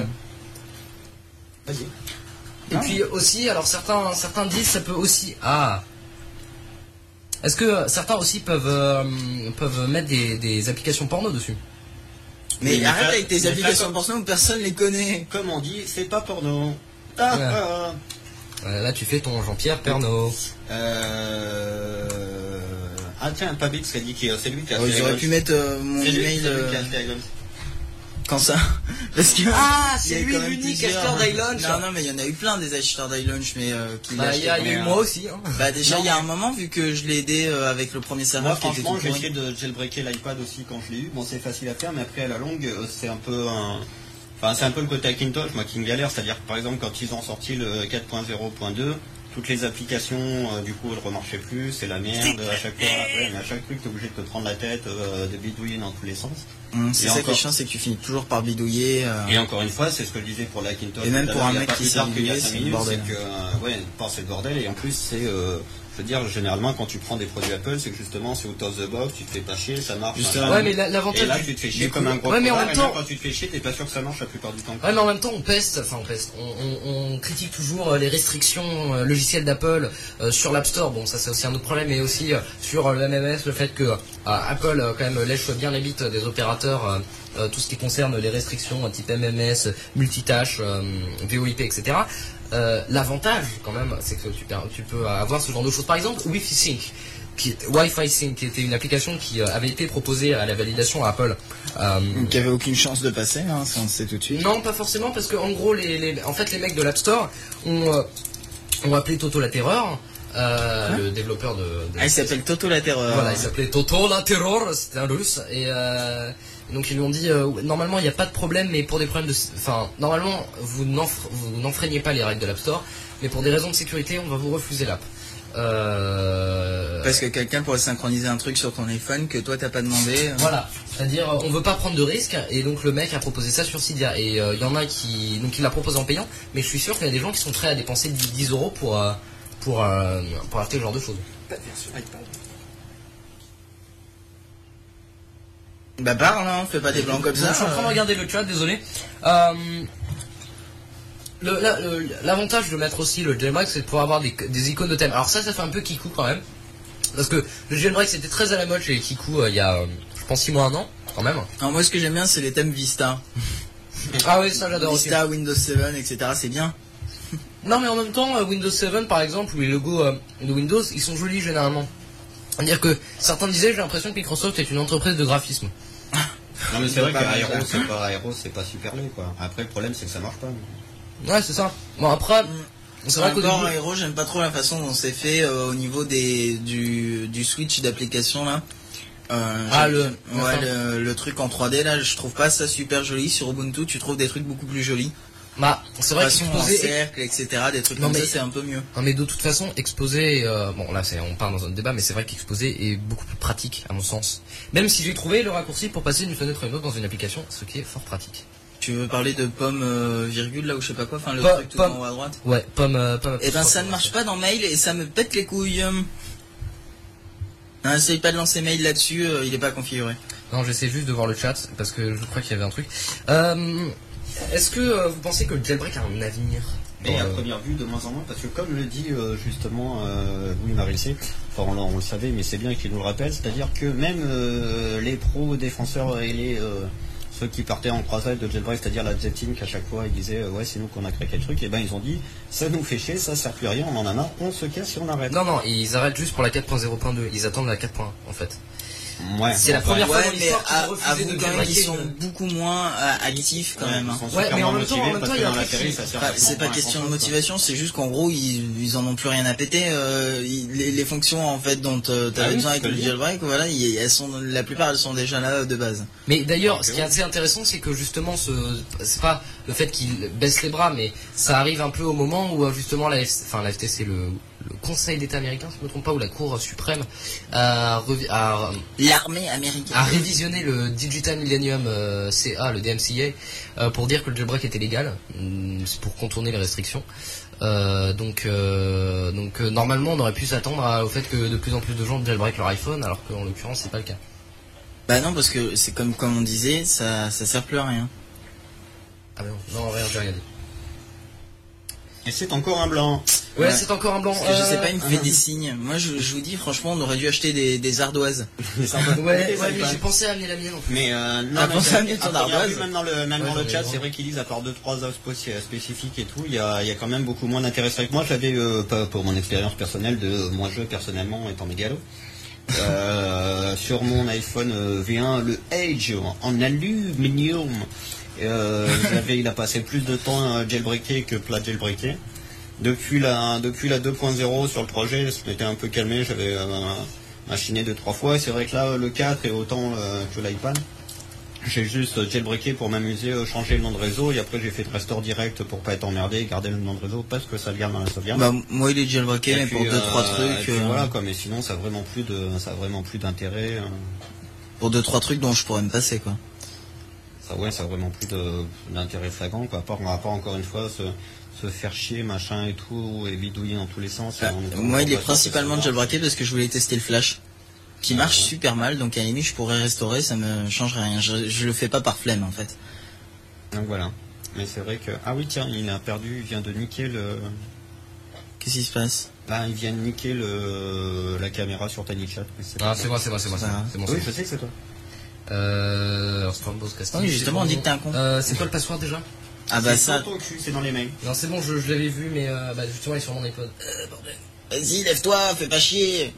Vas-y. Et puis aussi, alors certains disent ça peut aussi. Est-ce que certains aussi peuvent mettre des applications porno dessus? Mais arrête avec tes applications porno, personne les connaît. Comme on dit, c'est pas porno. Là tu fais ton Jean-Pierre Pernaut. Ah tiens, Pabix qui a dit que c'est lui qui a fait. J'aurais pu mettre mon email. Quand ça? Parce que c'est lui l'unique acheteur d'iLaunch. Non, mais il y en a eu plein des acheteurs d'iLaunch, mais qui il y a eu moi aussi. Déjà, il y a un moment, vu que je l'ai aidé avec le premier serveur qui était tout franchement, j'ai essayé de jailbreaker l'iPad aussi quand je l'ai eu. Bon, c'est facile à faire, mais après, à la longue, c'est un peu c'est un peu le côté Hackintosh, moi qui me galère. C'est-à-dire que, par exemple, quand ils ont sorti le 4.0.2, toutes les applications, du coup, elles remarchaient plus, c'est la merde. À chaque fois, mais à chaque truc, t'es obligé de te prendre la tête, de bidouiller dans tous les sens. C'est ça qui est chiant, c'est que tu finis toujours par bidouiller. Et encore une fois, c'est ce que je disais pour la Hackintosh. Et même pour un mec qui s'est bidouillé, c'est le bordel. C'est le bordel. Et en plus, c'est, je veux dire, généralement, quand tu prends des produits Apple, c'est que justement, c'est out of the box, tu te fais pas chier, ça marche. Ouais, mais l'avantage. Et là, tu te fais chier comme un gros. Ouais, mais en même temps, quand tu te fais chier, t'es pas sûr que ça marche la plupart du temps. Ouais, mais en même temps, on peste. On critique toujours les restrictions logicielles d'Apple sur l'App Store. Bon, ça c'est aussi un autre problème, mais aussi sur le MMS, le fait que Apple quand même lèche bien les bites des opérateurs. Tout ce qui concerne les restrictions type MMS, multitâche, VoIP, etc. L'avantage quand même, c'est que tu peux avoir ce genre de choses. Par exemple, Wi-Fi Sync, qui était une application qui avait été proposée à la validation à Apple. Qui avait aucune chance de passer, ça on le sait tout de suite. Non, pas forcément, parce que en gros, les mecs de l'App Store ont appelé Toto la terreur. le développeur de... Ah, il s'appelle Toto la Terreur. Voilà, il s'appelait Toto la Terror, c'était un russe, et donc ils lui ont dit, normalement il n'y a pas de problème, mais pour des problèmes de... Enfin, normalement, vous n'enfreignez pas les règles de l'App Store, mais pour des raisons de sécurité, on va vous refuser l'app. Parce que quelqu'un pourrait synchroniser un truc sur ton iPhone que toi t'as pas demandé. Voilà, c'est-à-dire on veut pas prendre de risques, et donc le mec a proposé ça sur Cydia, et il y en a qui... Donc il l'a proposé en payant, mais je suis sûr qu'il y a des gens qui sont prêts à dépenser 10 € pour acheter ce genre de choses. Pas de version iPad. Bah parle, hein, fais pas des blancs comme ça. Je suis en train de regarder le chat, désolé. L'avantage de mettre aussi le jailbreak, c'est de pouvoir avoir des icônes de thème. Alors ça fait un peu kikou quand même, parce que le jailbreak c'était très à la mode chez kikou il y a, je pense 6 mois, 1 an, quand même. Alors moi ce que j'aime bien c'est les thèmes Vista. Ah oui, ça j'adore aussi. Vista, Windows 7, etc. c'est bien. Non mais en même temps, Windows 7 par exemple, ou les logos de Windows, ils sont jolis généralement. C'est-à-dire que certains disaient, j'ai l'impression que Microsoft est une entreprise de graphisme. Non mais c'est vrai qu'Aero c'est pas super laid quoi. Après le problème c'est que ça marche pas. Ouais, c'est ça. Bon après, c'est vrai qu'au début... Aero, j'aime pas trop la façon dont c'est fait au niveau du switch d'application là. Le truc en 3D là, je trouve pas ça super joli. Sur Ubuntu, tu trouves des trucs beaucoup plus jolis. Bah, c'est vrai qu'exposer cercle, etc. Des trucs comme ça, c'est un peu mieux. Non mais de toute façon, exposer, bon là on part dans un débat, mais c'est vrai qu'exposer est beaucoup plus pratique à mon sens. Même si j'ai trouvé le raccourci pour passer d'une fenêtre à une autre dans une application, ce qui est fort pratique. Tu veux parler de pomme virgule là ou je sais pas quoi, enfin le truc tout en haut à droite. Ouais, pomme. Et ben ça ne marche pas dans Mail et ça me pète les couilles. Non, essaye pas de lancer Mail là-dessus, il est pas configuré. Non, j'essaie juste de voir le chat parce que je crois qu'il y avait un truc. Est-ce que vous pensez que le jailbreak a un avenir? Et à première vue, de moins en moins, parce que comme le dit justement Louis Marilcé, enfin on le savait, mais c'est bien qu'il nous le rappelle, c'est-à-dire que même les pros défenseurs et ceux qui partaient en croisade de jailbreak, c'est-à-dire la Z-Team, qu'à chaque fois ils disaient ouais c'est nous qu'on a créé quel truc, et ben ils ont dit ça nous fait chier, ça sert plus à rien, on en a marre, on se casse et on arrête. Non, ils arrêtent juste pour la 4.0.2, ils attendent la 4.1 en fait. Ouais, c'est la première fois dans l'histoire qu'ils ont refusé de jailbreak. Ils sont beaucoup moins actifs quand même. Ouais, mais en même temps, il y a un truc c'est pas question de motivation, c'est juste qu'en gros ils en ont plus rien à péter. Les fonctions en fait dont t'avais besoin avec le jailbreak, voilà, la plupart elles sont déjà là de base. Mais d'ailleurs, ce qui est assez intéressant, c'est que justement, c'est pas le fait qu'ils baissent les bras, mais ça arrive un peu au moment où justement la FTC, le Conseil d'État américain, si je ne me trompe pas, ou la Cour suprême l'armée américaine a révisionné le Digital Millennium CA, le DMCA, pour dire que le jailbreak était légal, c'est pour contourner les restrictions. Donc normalement on aurait pu s'attendre au fait que de plus en plus de gens jailbreak leur iPhone, alors qu'en l'occurrence c'est pas le cas. Bah non, parce que c'est comme on disait, ça sert plus à rien. Ah non, j'ai rien dit. Et c'est encore un blanc. Ouais, c'est encore un blanc. Parce que je sais pas, il me fait des signes. Moi, je vous dis, franchement, on aurait dû acheter des ardoises. ouais, mais j'ai pensé à amener la mienne en fait. Mais non, pensé à amener ton ardoise. Même dans le chat, c'est vrai qu'ils disent, à part 2-3 offres spécifiques et tout, il y a quand même beaucoup moins d'intérêt. C'est vrai que moi, j'avais, pas pour mon expérience personnelle, moi je personnellement étant mégalo, sur mon iPhone V1, le Edge en aluminium. Il a passé plus de temps jailbreaké que plat jailbreaké. Depuis la 2.0 sur le projet, je m'étais un peu calmé, j'avais machiné 2-3 fois. Et c'est vrai que là, le 4 est autant que l'iPad. J'ai juste jailbreaké pour m'amuser, changer le nom de réseau, et après j'ai fait de restore direct pour pas être emmerdé et garder le nom de réseau parce que ça garde dans la sauvegarde. Bah moi il est jailbreaké mais pour 2-3 trucs. Voilà quoi, mais sinon ça a vraiment plus d'intérêt. Pour 2-3 trucs dont je pourrais me passer quoi. Ça a vraiment plus d'intérêt flagrant quoi, à part encore une fois se faire chier machin et tout et bidouiller dans tous les sens. Moi il est principalement jailbreaké parce que je voulais tester le flash qui marche super mal, donc à la limite je pourrais restaurer, ça me changerait rien, je le fais pas par flemme en fait. Donc voilà, mais c'est vrai que ah oui tiens, il vient de niquer le... Qu'est-ce qui se passe? Là il vient de niquer la caméra sur TinyChat. C'est moi. Oui je sais que c'est toi. Oui, justement, on dit que t'es un con. C'est quoi le password déjà? Ah bah ça. C'est dans les mails. Non, c'est bon, je l'avais vu, mais justement, il est sur mon iPod. Bordel. Vas-y, lève-toi, fais pas chier.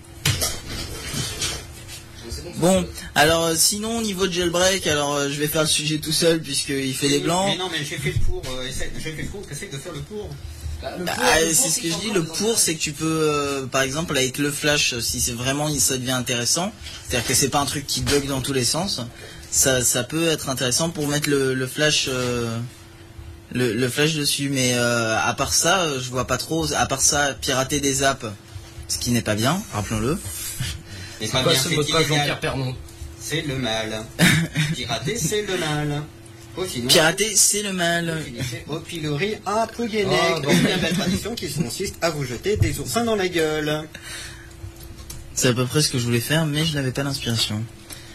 Bon, alors sinon, au niveau de jailbreak, alors je vais faire le sujet tout seul puisqu'il fait des blancs. Mais non, mais j'ai fait le pour. Essaye de faire le pour. C'est ce que je dis, le pour, c'est que tu peux, par exemple, avec le flash, si c'est vraiment, ça devient intéressant, c'est-à-dire que c'est pas un truc qui bug dans tous les sens, ça peut être intéressant pour mettre le flash, le flash dessus, mais à part ça, je vois pas trop, à part ça, pirater des apps, ce qui n'est pas bien, rappelons-le. Et C'est quoi ce mot de passe Jean-Pierre Pernon? C'est le mal. Pirater, c'est le mal. Oh, sinon, Pirater, c'est le mal. Au pilori à Plouguenec. Bien belle tradition qui consiste à vous jeter des oursins dans la gueule. C'est à peu près ce que je voulais faire, mais je n'avais pas l'inspiration.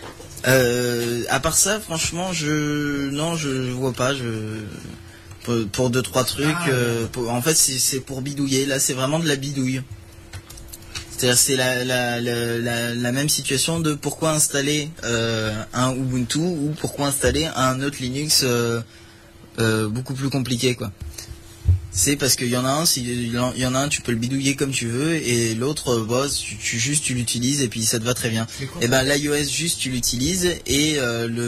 À part ça, franchement, je vois pas. Pour 2-3 trucs. En fait, c'est pour bidouiller. Là, c'est vraiment de la bidouille. C'est-à-dire, c'est la même situation de pourquoi installer un Ubuntu ou pourquoi installer un autre Linux beaucoup plus compliqué, quoi. C'est parce qu'il y en a un, tu peux le bidouiller comme tu veux, et l'autre, tu l'utilises et puis ça te va très bien. Et ben l'iOS juste tu l'utilises et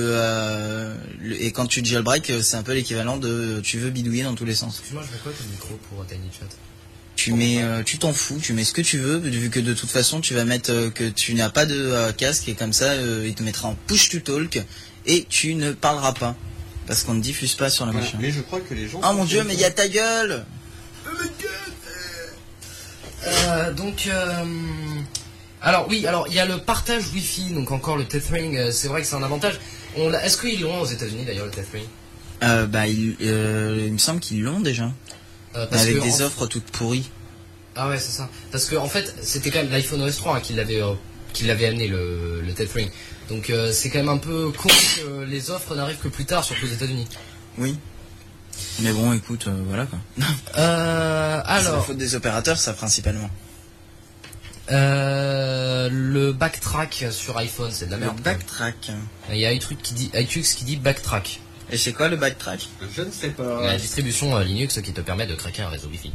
et quand tu jailbreak, c'est un peu l'équivalent de tu veux bidouiller dans tous les sens. Excuse-moi, je mets quoi ton micro pour Tiny Chat? Tu t'en fous, tu mets ce que tu veux, vu que de toute façon tu vas mettre que tu n'as pas de casque, et comme ça il te mettra en push to talk et tu ne parleras pas parce qu'on ne diffuse pas sur la machine. Mais je crois que les gens. Oh mon dieu, mais il y a ta gueule. Alors oui, il y a le partage Wi-Fi, donc encore le tethering, c'est vrai que c'est un avantage. Est-ce qu'ils l'ont aux États-Unis d'ailleurs le tethering? Il me semble qu'ils l'ont déjà. Avec des offres toutes pourries. Ah ouais, c'est ça. Parce que en fait, c'était quand même l'iPhone OS 3 qui l'avait amené le tethering. Donc c'est quand même un peu con que les offres n'arrivent que plus tard, surtout aux États-Unis. Oui. Mais bon, écoute, voilà quoi. Alors. C'est la faute des opérateurs, ça principalement. Le backtrack sur iPhone, c'est de la merde. Le backtrack. Il y a iTux qui dit backtrack. Et c'est quoi le backtrack? Je ne sais pas. La distribution Linux qui te permet de craquer un réseau Wi-Fi.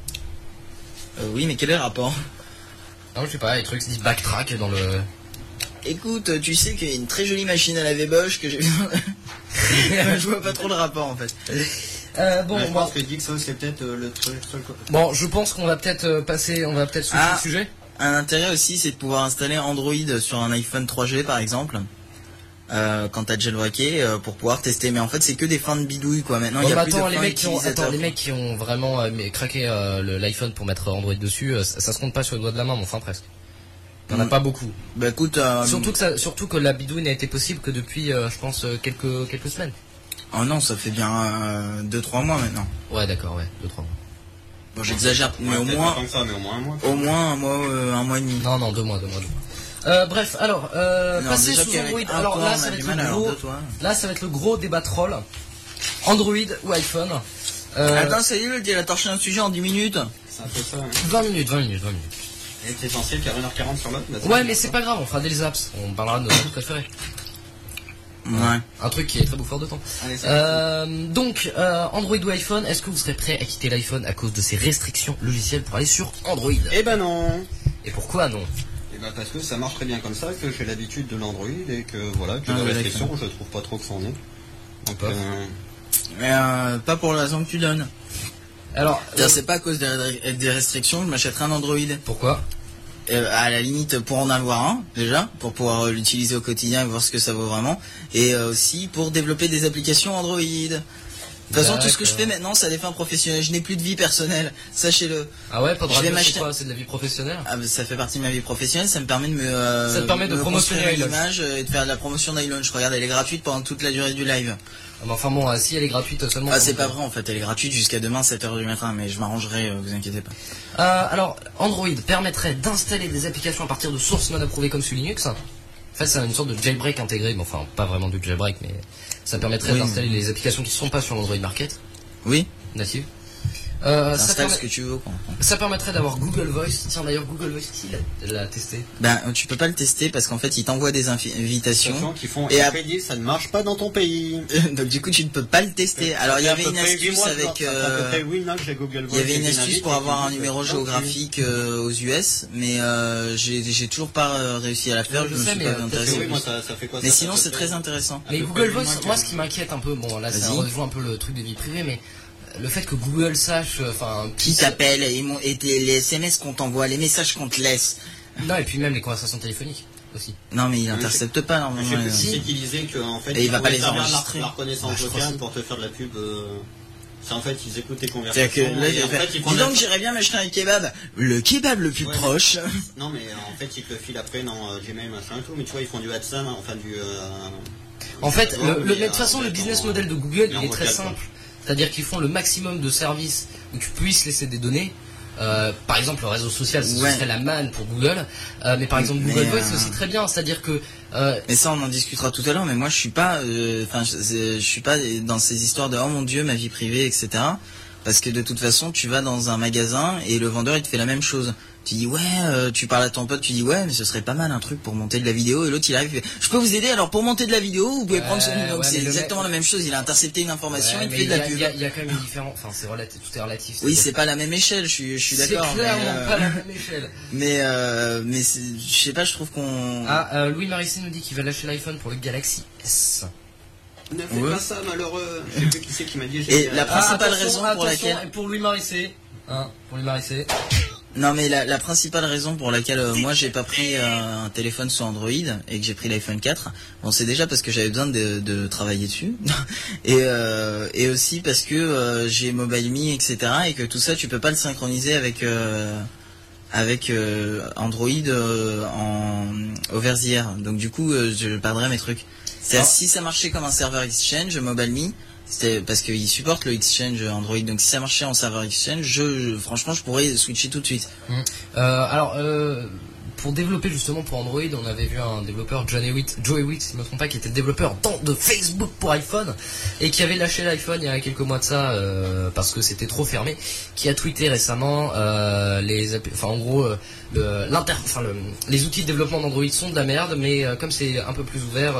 Oui, mais quel est le rapport? Non, je sais pas, iTux dit backtrack dans le... Écoute, tu sais qu'il y a une très jolie machine à laver Bosch que j'ai vu. Je vois pas trop le rapport en fait. Je pense que Dixo c'est peut-être le truc. Bon, je pense qu'on va peut-être switcher le sujet. Un intérêt aussi, c'est de pouvoir installer Android sur un iPhone 3G par exemple. Quand t'as jailbreaké pour pouvoir tester, mais en fait c'est que des fins de bidouille quoi. Maintenant il y a plus de fins d'utilisateurs. Les mecs qui ont vraiment craqué l'iPhone pour mettre Android dessus, ça se compte pas sur le doigt de la main, mais enfin presque. Il n'y en a pas beaucoup. Bah écoute, surtout que la bidouille n'a été possible que depuis, je pense, quelques semaines. Oh non, ça fait bien 2-3 mois maintenant. Ouais, d'accord, ouais, 2-3 mois. Bon, j'exagère, mais au moins. Pas ça, mais au moins un mois. Au moins un mois et demi. Non, 2 mois. Bref, alors, passer sous Android. Alors là, ça va être le gros débat troll. Android ou iPhone. Attends, ça y est, il a torché un sujet en 10 minutes. C'est un peu ça. Hein. 20 minutes. Et c'est censé faire 1h40 sur l'autre. Ouais, mais c'est pas grave, on fera des apps. On parlera de nos apps préférés. Ouais. Un truc qui est très bouffeur de temps. Donc, Android ou iPhone, est-ce que vous serez prêt à quitter l'iPhone à cause de ces restrictions logicielles pour aller sur Android? Eh ben non. Et pourquoi non? Eh ben parce que ça marche très bien comme ça, que j'ai l'habitude de l'Android et que voilà, que les restrictions, je trouve pas trop que c'en est. Donc, mais pas pour la raison que tu donnes. Alors, c'est pas à cause des restrictions que je m'achèterai un Android. Pourquoi? À la limite pour en avoir un déjà, pour pouvoir l'utiliser au quotidien et voir ce que ça vaut vraiment, et aussi pour développer des applications Android. De toute façon, tout ce que je fais maintenant, c'est à des fins professionnelles. Je n'ai plus de vie personnelle, sachez-le. Ah ouais, pas de radio, c'est quoi? C'est de la vie professionnelle? Ah, ça fait partie de ma vie professionnelle. Ça me permet de me. Ça te permet de promotionner l'image et de faire de la promotion d'iLaunch. Regarde, elle est gratuite pendant toute la durée du live. Ah, mais enfin bon, si elle est gratuite seulement. Ah, c'est pas vrai en fait. Elle est gratuite jusqu'à demain 7h du matin, mais je m'arrangerai. Vous inquiétez pas. Alors, Android permettrait d'installer des applications à partir de sources non approuvées comme sous Linux. En fait, c'est une sorte de jailbreak intégré, mais enfin, pas vraiment du jailbreak, mais ça permettrait d'installer les applications qui ne sont pas sur l'Android Market. Oui. Native. Installe ce que tu veux quoi. Ça permettrait d'avoir Google Voice. Tiens d'ailleurs Google Voice qui l'a testé. Ben tu peux pas le tester parce qu'en fait il t'envoie des invitations qui font et après ça ne marche pas dans ton pays. Donc du coup tu ne peux pas le tester. Alors il y avait une astuce avec il y avait une astuce pour avoir un numéro géographique aux US, mais j'ai toujours pas réussi à la faire. Je me suis pas intéressé. Mais sinon c'est très intéressant. Mais Google Voice, moi ce qui m'inquiète un peu, bon là ça rejoint un peu le truc de vie privée, mais le fait que Google sache, enfin, Qui t'appelle et les SMS qu'on t'envoie, les messages qu'on te laisse. non, et puis même les conversations téléphoniques aussi. Non mais il intercepte pas Je normalement. sais plus qui c'est qui disait qu'en fait, Et il va pas les servir de enregistrer. la reconnaissance Je crois vocale que pour te faire de la pub. C'est en fait, ils écoutent tes C'est-à-dire conversations. que là, et en fait, ils prennent dis donc j'irais bien m'acheter un kebab. Le kebab le plus Ouais. proche. Non, mais en fait, ils te le filent après dans Gmail, machin et tout. Mais tu vois, ils font du AdSense, enfin du. En fait, Ouais, de toute façon, le business model de Google, il est très vocal, simple. C'est-à-dire qu'ils font le maximum de services où tu puisses laisser des données. Par exemple, le réseau social, ce Ouais. serait la manne pour Google. Mais par exemple, Mais, Google Voice, c'est aussi très bien. C'est-à-dire que Mais ça on en discutera tout à l'heure. Mais moi je suis pas, je suis pas dans ces histoires de oh mon Dieu ma vie privée etc. Parce que de toute façon tu vas dans un magasin et le vendeur il te fait la même chose. Tu dis ouais, tu parles à ton pote, tu dis ouais mais ce serait pas mal un truc pour monter de la vidéo et l'autre il arrive, il fait, je peux vous aider alors pour monter de la vidéo vous pouvez prendre ce donc ouais, c'est mais le exactement mec- la même chose. Il a intercepté une information, ouais, il te mais fait de la il pub. y a quand même une différence. Enfin, c'est relatif, tout est relatif. Oui C'est-à-dire c'est pas la même échelle, je suis c'est d'accord. clairement pas la même échelle. Mais je sais pas, je trouve qu'on. Louis Marissé nous dit qu'il va lâcher l'iPhone pour le Galaxy S. Ne fais Ouais. pas ça, malheureux. Je sais plus qui c'est qui m'a dit. Et la principale attention, raison pour attention, laquelle. et pour Louis Marissé, pour Louis Marissé. Non mais la principale raison pour laquelle moi j'ai pas pris un téléphone sous Android et que j'ai pris l'iPhone 4, bon c'est déjà parce que j'avais besoin de travailler dessus et aussi parce que j'ai MobileMe etc et que tout ça tu peux pas le synchroniser avec Android over the air, donc du coup je perdrais mes trucs. C'est-à-dire si ça marchait comme un serveur Exchange MobileMe, c'était parce qu'ils supportent le Exchange Android, donc si ça marchait en serveur Exchange, franchement je pourrais switcher tout de suite. Pour développer justement pour Android, on avait vu un développeur, Joey Witt, si je ne me trompe pas, qui était développeur de Facebook pour iPhone et qui avait lâché l'iPhone il y a quelques mois de ça parce que c'était trop fermé, qui a tweeté récemment les outils de développement d'Android sont de la merde, mais comme c'est un peu plus ouvert,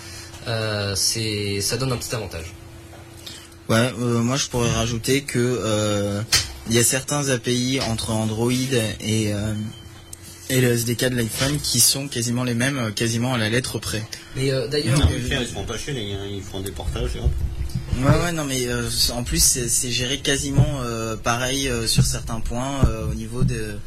ça donne un petit avantage. Ouais, moi je pourrais rajouter que il y a certains API entre Android et le SDK de l'iPhone qui sont quasiment les mêmes, quasiment à la lettre près. Mais d'ailleurs, Ils se font pas chier, ils font des portages et hop. Ouais, non mais en plus c'est géré quasiment pareil sur certains points au niveau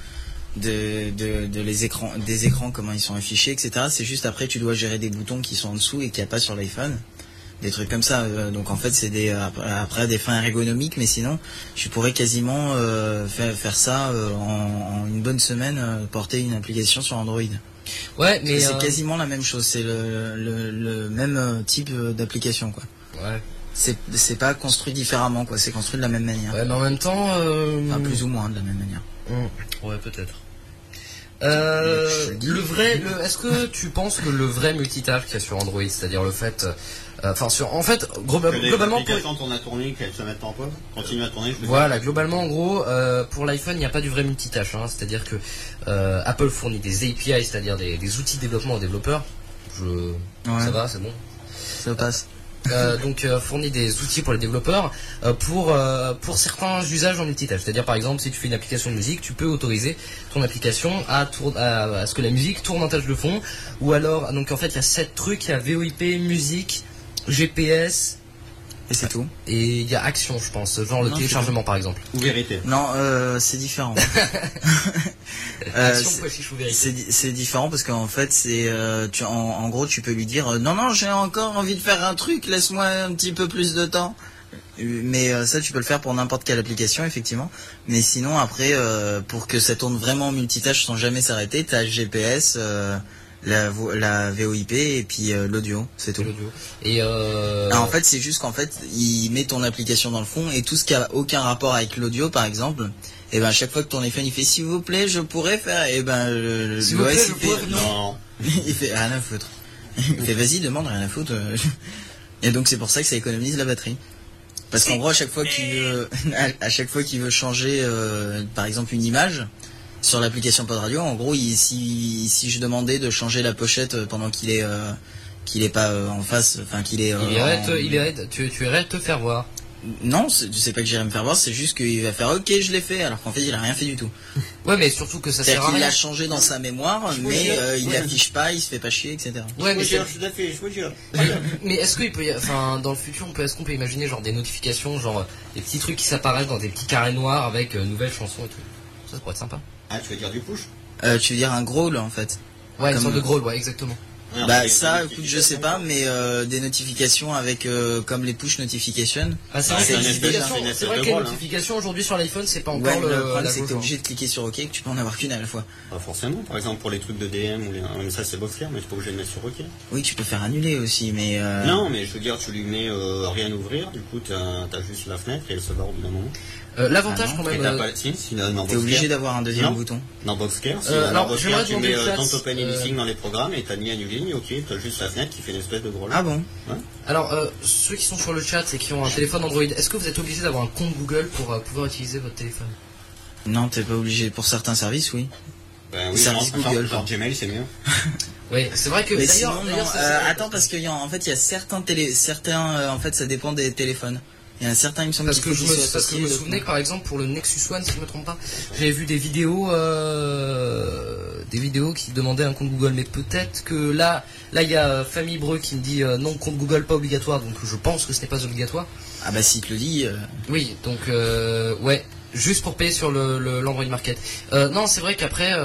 des écrans, comment ils sont affichés, etc. C'est juste après tu dois gérer des boutons qui sont en dessous et qu'il n'y a pas sur l'iPhone. Des trucs comme ça, donc en fait c'est après des fins ergonomiques, mais sinon tu pourrais quasiment faire ça en une bonne semaine, porter une application sur Android. ouais, mais C'est quasiment la même chose, c'est le même type d'application quoi. ouais. C'est pas construit différemment quoi, c'est construit de la même manière. Ouais, mais en même temps, Enfin plus ou moins de la même manière. Ouais, peut-être. Est-ce que tu penses que le vrai multitâche qu'il y a sur Android, c'est-à-dire le fait, globalement, Les applications tournent à tourner, qu'elles se mettent en pause, continuent à tourner. voilà, globalement, en gros, pour l'iPhone, il n'y a pas du vrai multitâche, hein, c'est-à-dire que Apple fournit des API, c'est-à-dire des outils de développement aux développeurs. Ça va, c'est bon. Ça passe. Donc fournit des outils pour les développeurs pour certains usages en multitâche. C'est-à-dire par exemple si tu fais une application de musique, tu peux autoriser ton application à ce que la musique tourne en tâche de fond. Ou alors, donc en fait il y a 7 trucs, il y a VoIP, musique, GPS Et c'est tout. et il y a action je pense, genre le Non, téléchargement par exemple. Ou vérité. Non, c'est différent. Action, quoi, chiche ou vérité. C'est différent parce qu'en fait c'est en gros tu peux lui dire non j'ai encore envie de faire un truc, laisse-moi un petit peu plus de temps. Mais ça tu peux le faire pour n'importe quelle application effectivement. Mais sinon après pour que ça tourne vraiment en multitâche sans jamais s'arrêter, t'as le GPS, la VoIP et puis l'audio, c'est tout. L'audio. Et Alors, en fait c'est juste qu'en fait il met ton application dans le fond et tout ce qui a aucun rapport avec l'audio par exemple. Et ben à chaque fois que ton iPhone il fait s'il vous plaît je pourrais faire, et ben S'il vous plaît, l'OS je il fait pourrais- Non. il fait rien à foutre. Il fait vas-y demande, rien à foutre. Et donc c'est pour ça que ça économise la batterie. Parce qu'en gros à chaque fois qu'il veut changer par exemple une image sur l'application Pod Radio, en gros si je demandais de changer la pochette pendant qu'il est pas en face, enfin qu'il est tu irais te faire voir. Non, c'est pas que j'irai me faire voir, c'est juste qu'il va faire ok, je l'ai fait, alors qu'en fait il a rien fait du tout. Ouais, mais surtout que ça sert C'est-à-dire à qu'il rien. l'a changé dans sa mémoire, mais il l'affiche pas, il se fait pas chier, etc. Ouais, mais je tout à fait, je vous jure. Mais est-ce qu'il peut enfin, dans le futur, est-ce qu'on peut imaginer genre des notifications, genre des petits trucs qui s'apparaissent dans des petits carrés noirs avec nouvelles chansons et tout. Ça pourrait être sympa. Ah, tu veux dire du push? Tu veux dire un growl en fait. Ouais, une Comme, sorte de growl, ouais, exactement. Ouais, Bah après, ça, il y a des écoute, je sais pas, mais des notifications avec comme les push notifications. Ah, c'est vrai, c'est que une les espèce de- notifications, c'est une c'est vrai espèce que de les rôle, hein. notifications aujourd'hui sur l'iPhone, c'est pas Ouais, encore le problème la c'est que t'es joie. obligé de cliquer sur OK, que tu peux en avoir qu'une à la fois. Pas forcément, par exemple pour les trucs de DM ou les... ça c'est Boxer, mais tu pas obligé de mettre sur OK. Oui, tu peux faire annuler aussi, mais Non, mais je veux dire, tu lui mets rien ouvrir, du coup t'as juste la fenêtre et elle se barre au bout d'un moment. L'avantage Ah non, quand Et même. t'as pas si, dans t'es obligé Boxer, d'avoir un deuxième Non. bouton. dans Boxer, si alors, dans Boxer, j'aimerais tu demander mets au chat, Don't Open Anything dans les programmes et t'as ni annulé ni OK, t'as juste la fenêtre qui fait une espèce de gros Ah bon? Alors, ceux qui sont sur le chat et qui ont un téléphone Android, est-ce que vous êtes obligé d'avoir un compte Google pour pouvoir utiliser votre téléphone? Non, t'es pas obligé. Pour certains services, oui. Ben oui, Service Google, genre Gmail c'est mieux. Oui, c'est vrai que Mais d'ailleurs, sinon, non. Attends, parce qu'il y a en fait, il y a certains, en fait, ça dépend des téléphones. Il y en a certains, il me semble, parce qu'il que faut je qu'ils me, soient parce que je associés, me d'autres souvenais non. que par exemple pour le Nexus One, si je me trompe pas, j'avais vu des vidéos qui demandaient un compte Google, mais peut-être que là il y a Famille Breu qui me dit non, compte Google pas obligatoire, donc je pense que ce n'est pas obligatoire. Ah bah si te le dis. Oui, donc ouais, juste pour payer sur l'Android Market. Non, c'est vrai qu'après.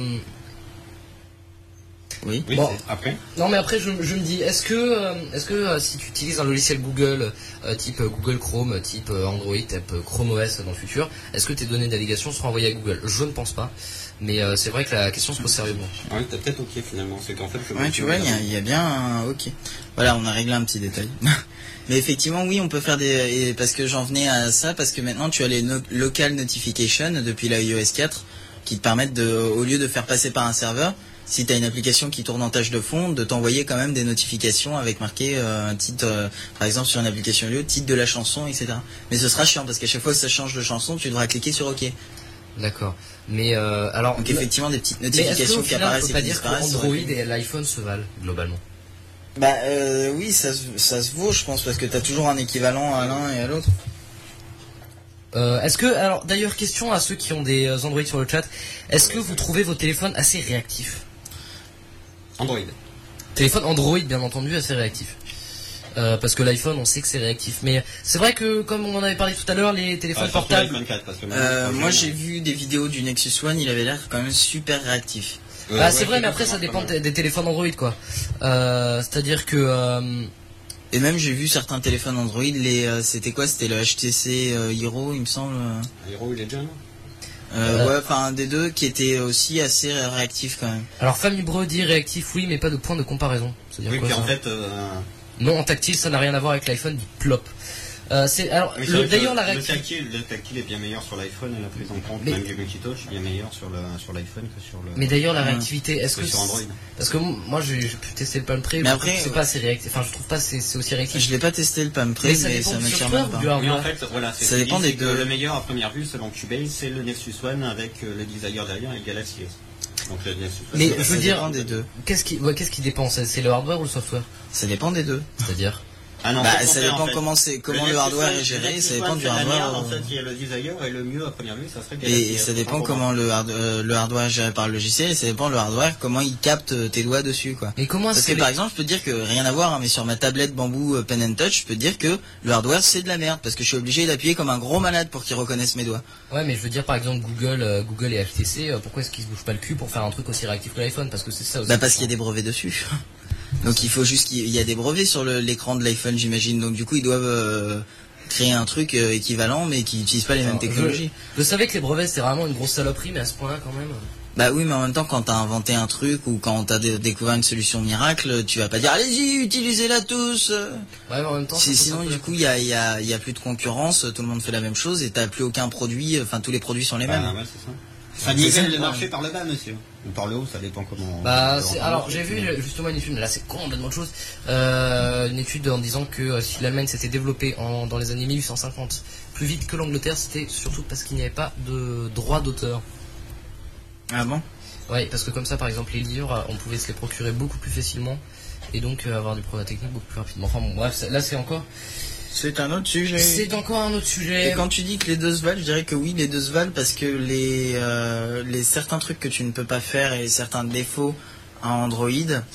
Oui. Oui, Bon. après. Non, mais après je me dis, est-ce que si tu utilises un logiciel Google type Google Chrome, type Android, type Chrome OS dans le futur, est-ce que tes données de navigation seront envoyées à Google? Je ne pense pas, mais c'est vrai que la question se pose sérieusement. Ouais, t'as peut-être OK finalement, c'est qu'en fait je Ouais, tu vois, il y a bien un OK. Voilà, on a réglé un petit détail. Mais effectivement, oui, on peut faire parce que j'en venais à ça, parce que maintenant tu as les local notifications depuis la iOS 4 qui te permettent au lieu de faire passer par un serveur, si tu as une application qui tourne en tâche de fond, de t'envoyer quand même des notifications avec marqué un titre, par exemple sur une application lieu, titre de la chanson, etc. Mais ce sera chiant parce qu'à chaque fois que ça change de chanson, tu devras cliquer sur OK. D'accord. Mais alors. Donc effectivement, des petites mais est-ce notifications qu'au qui final, on apparaissent peut et pas qui dire que disparaissent. Android et l'iPhone se valent globalement? Bah oui, ça se vaut, je pense, parce que tu as toujours un équivalent à l'un et à l'autre. Est-ce que, alors d'ailleurs, question à ceux qui ont des Android sur le chat, est-ce que vous trouvez vos téléphones assez réactifs? Android. Téléphone Android, bien entendu, assez réactif. Parce que l'iPhone, on sait que c'est réactif. Mais c'est vrai que, comme on en avait parlé tout à l'heure, les téléphones portables. L'iPhone 4, parce que Moi, j'ai vu des vidéos du Nexus One, il avait l'air quand même super réactif. Bah, c'est vrai, mais après, ça dépend des téléphones Android, quoi. C'est-à-dire que. Et même, j'ai vu certains téléphones Android, c'était quoi? C'était le HTC Hero, il me semble. Hero, il est déjà là. Ouais, enfin, un des deux qui était aussi assez réactif quand même. Alors, Famille Breu dit réactif, oui, mais pas de point de comparaison. C'est-à-dire Oui, quoi, puis ça en fait. Non, en tactile, ça n'a rien à voir avec l'iPhone, dit plop. Alors, Oui, c'est vrai que d'ailleurs, la le réactivité. tactile est bien meilleur sur l'iPhone et la prise en compte, Mais- même du multitouch, est bien meilleur sur l'iPhone que sur le. Mais d'ailleurs, la réactivité, est-ce que sur Android. Parce que moi, j'ai pu tester le Palm Pre, Mais je après, trouve que c'est pas assez réactif. Enfin, je trouve pas que c'est aussi réactif. Je l'ai pas testé le Palm Pre, Mais mais ça dépend ça du m'attire software même ou pas. du Oui, hardware. en fait, voilà, Ça dépend des deux. Le meilleur à première vue, selon Cubase, c'est le Nexus One avec le Desire derrière et le Galaxy S. Donc le Nexus One. Mais c'est- je veux Ça dire, dépend des deux. qu'est-ce qui dépend? C'est le hardware ou le software? Ça dépend des deux. C'est-à-dire? Ah non, Bah, c'est ça le contraire, dépend en fait. comment le hardware est géré, ça dépend du hardware. En fait, il y a le Desire et le mieux à première vue, ça serait Et Galaxy ça S. dépend comment le hardware est géré par le logiciel, et ça dépend le hardware, comment il capte tes doigts dessus, quoi. Mais comment Parce est-ce que que par exemple, je peux te dire que rien à voir, hein, mais sur ma tablette bambou Pen and Touch, je peux te dire que le hardware c'est de la merde, parce que je suis obligé d'appuyer comme un gros malade pour qu'il reconnaisse mes doigts. Ouais, mais je veux dire, par exemple, Google et HTC, pourquoi est-ce qu'ils se bougent pas le cul pour faire un truc aussi réactif que l'iPhone? Parce que c'est ça aussi. Bah parce qu'il y a des brevets dessus. Donc il faut juste qu'il y a des brevets sur l'écran de l'iPhone, j'imagine. Donc du coup, ils doivent créer un truc équivalent, mais qui n'utilise pas les mêmes technologies. Je savais que les brevets c'était vraiment une grosse saloperie, mais à ce point-là quand même. Bah oui, mais en même temps, quand t'as inventé un truc ou quand t'as découvert une solution miracle, tu vas pas dire allez-y, utilisez-la tous. Ouais, mais en même temps. Sinon, du coup, il y a plus de concurrence, tout le monde fait la même chose et t'as plus aucun produit. Enfin, tous les produits sont les mêmes. Ouais, c'est ça. Ça nivelle le marché par le bas, monsieur. Ou par le haut, ça dépend comment. Bah, alors j'ai vu justement une étude, mais là c'est complètement autre chose, une étude en disant que si l'Allemagne s'était développée dans les années 1850 plus vite que l'Angleterre, c'était surtout parce qu'il n'y avait pas de droit d'auteur. Ah bon? Oui, parce que comme ça par exemple les livres, on pouvait se les procurer beaucoup plus facilement et donc avoir du progrès technique beaucoup plus rapidement. Enfin bon, bref, là c'est encore... C'est un autre sujet. C'est encore un autre sujet. Et quand tu dis que les deux se valent, je dirais que oui, les deux se valent parce que les certains trucs que tu ne peux pas faire et certains défauts à Android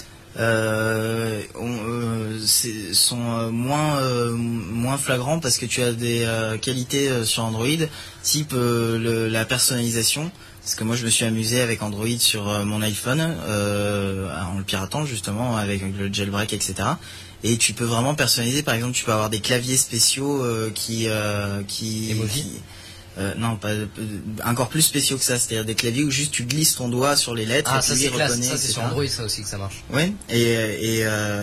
sont moins flagrants parce que tu as des qualités sur Android, type la personnalisation. Parce que moi je me suis amusé avec Android sur mon iPhone en le piratant justement avec le jailbreak, etc. Et tu peux vraiment personnaliser. Par exemple, tu peux avoir des claviers spéciaux non, pas encore plus spéciaux que ça. C'est-à-dire des claviers où juste tu glisses ton doigt sur les lettres et ça puis c'est il classe. reconnaît. Ça c'est sur Android ça aussi que ça marche. Ouais. Et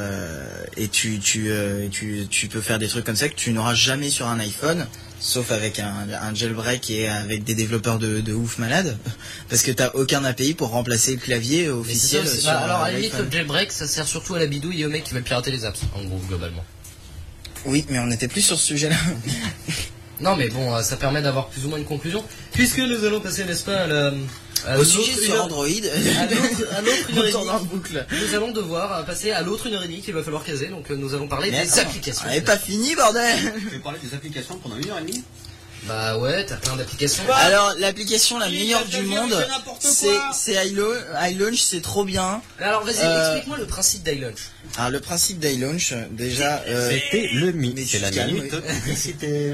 tu peux faire des trucs comme ça que tu n'auras jamais sur un iPhone, sauf avec un jailbreak et avec des développeurs de ouf malades, parce que t'as aucun API pour remplacer le clavier officiel. sur alors à la limite le jailbreak ça sert surtout à la bidouille et aux mecs qui veulent pirater les apps en gros globalement. Oui, mais on n'était plus sur ce sujet-là. Non mais bon, ça permet d'avoir plus ou moins une conclusion, puisque nous allons passer, n'est-ce pas, au sujet sur Android, à l'autre une heure et dans la demie. boucle. Nous allons devoir passer à l'autre 1h30 qu'il va falloir caser, donc nous allons parler Mais des attends, applications. on n'est pas fini, bordel. Tu veux parler des applications pendant 1h30? Bah ouais, t'as plein d'applications. Alors, l'application la meilleure du monde, c'est c'est iLaunch, c'est trop bien. Mais alors vas-y, explique-moi le principe d'iLaunch. Alors, le principe d'iLaunch, déjà... C'était le mythe. mais C'est la calme, minute oui. de publicité.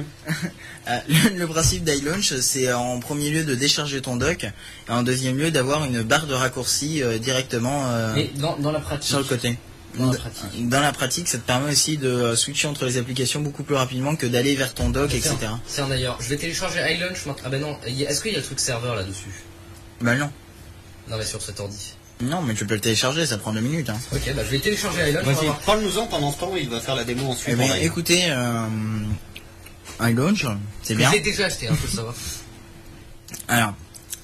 Le principe d'iLaunch, c'est en premier lieu de décharger ton dock, et en deuxième lieu d'avoir une barre de raccourci directement Mais dans la pratique. sur le côté. Dans la pratique, ça te permet aussi de switcher entre les applications beaucoup plus rapidement que d'aller vers ton dock, etc. Tiens d'ailleurs, je vais télécharger iLaunch maintenant. Ah ben non, est-ce qu'il y a le truc serveur là-dessus? Bah non. Non mais sur cet ordi. Non, mais tu peux le télécharger, ça prend 2 minutes. Hein. Ok, bah je vais télécharger iLaunch. Vas-y, parle-nous-en pendant ce temps, il va faire la démo ensuite. Eh bien, écoutez, iLaunch, c'est bien. Je l'ai déjà acheté, faut le savoir. Alors,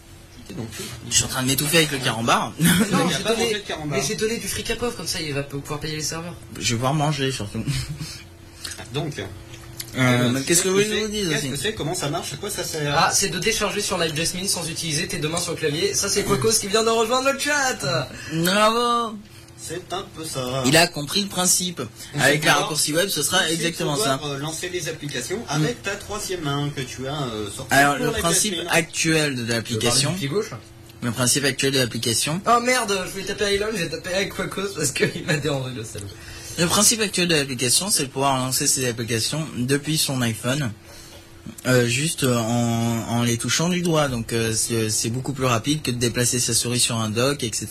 je suis en train de m'étouffer avec le carambar. Non, Il y a pas mangé de carambar. mais j'ai donné du fric à pauvre, comme ça il va pouvoir payer les serveurs. Je vais pouvoir manger surtout. Donc, Qu'est-ce que vous voulez que je vous dise Qu'est-ce aussi que c'est? Comment ça marche? À quoi ça sert? Ah, c'est de décharger sur Live Jasmine sans utiliser tes deux mains sur le clavier. Ça c'est Quacos qui vient de rejoindre le chat. Bravo. C'est un peu ça. Il a compris le principe. Avec la raccourci web, ce sera exactement ça. Lancer des applications avec ta troisième main que tu as sortie. Alors, pour le la principe Jasmine. actuel de l'application... Pied gauche. Le principe actuel de l'application... Oh merde, je voulais taper iLaunch, j'ai tapé avec Quacos parce qu'il m'a dérangé le salaud. Le principe actuel de l'application, c'est de pouvoir lancer ses applications depuis son iPhone, juste en les touchant du doigt. Donc c'est beaucoup plus rapide que de déplacer sa souris sur un dock, etc.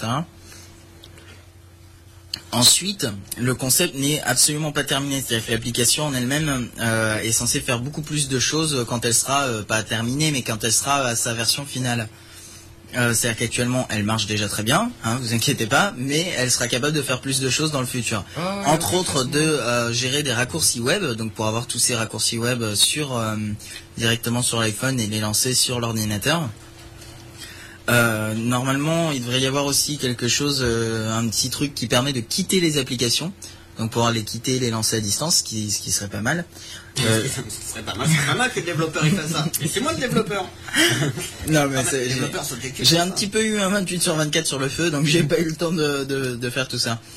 Ensuite, le concept n'est absolument pas terminé. C'est-à-dire que l'application en elle-même est censée faire beaucoup plus de choses quand elle sera pas terminée, mais quand elle sera à sa version finale. C'est-à-dire qu'actuellement, elle marche déjà très bien, hein, vous inquiétez pas, mais elle sera capable de faire plus de choses dans le futur. Entre autres, de gérer des raccourcis web, donc pour avoir tous ces raccourcis web directement sur l'iPhone et les lancer sur l'ordinateur. Normalement, il devrait y avoir aussi quelque chose, un petit truc qui permet de quitter les applications, donc pouvoir les quitter, les lancer à distance, ce qui serait pas mal. Ce serait pas mal, c'est pas mal que le développeur il fasse ça. Et c'est moi le développeur. Non mais j'ai un ça. petit peu eu un 28/24 sur le feu, donc j'ai pas eu le temps de faire tout ça.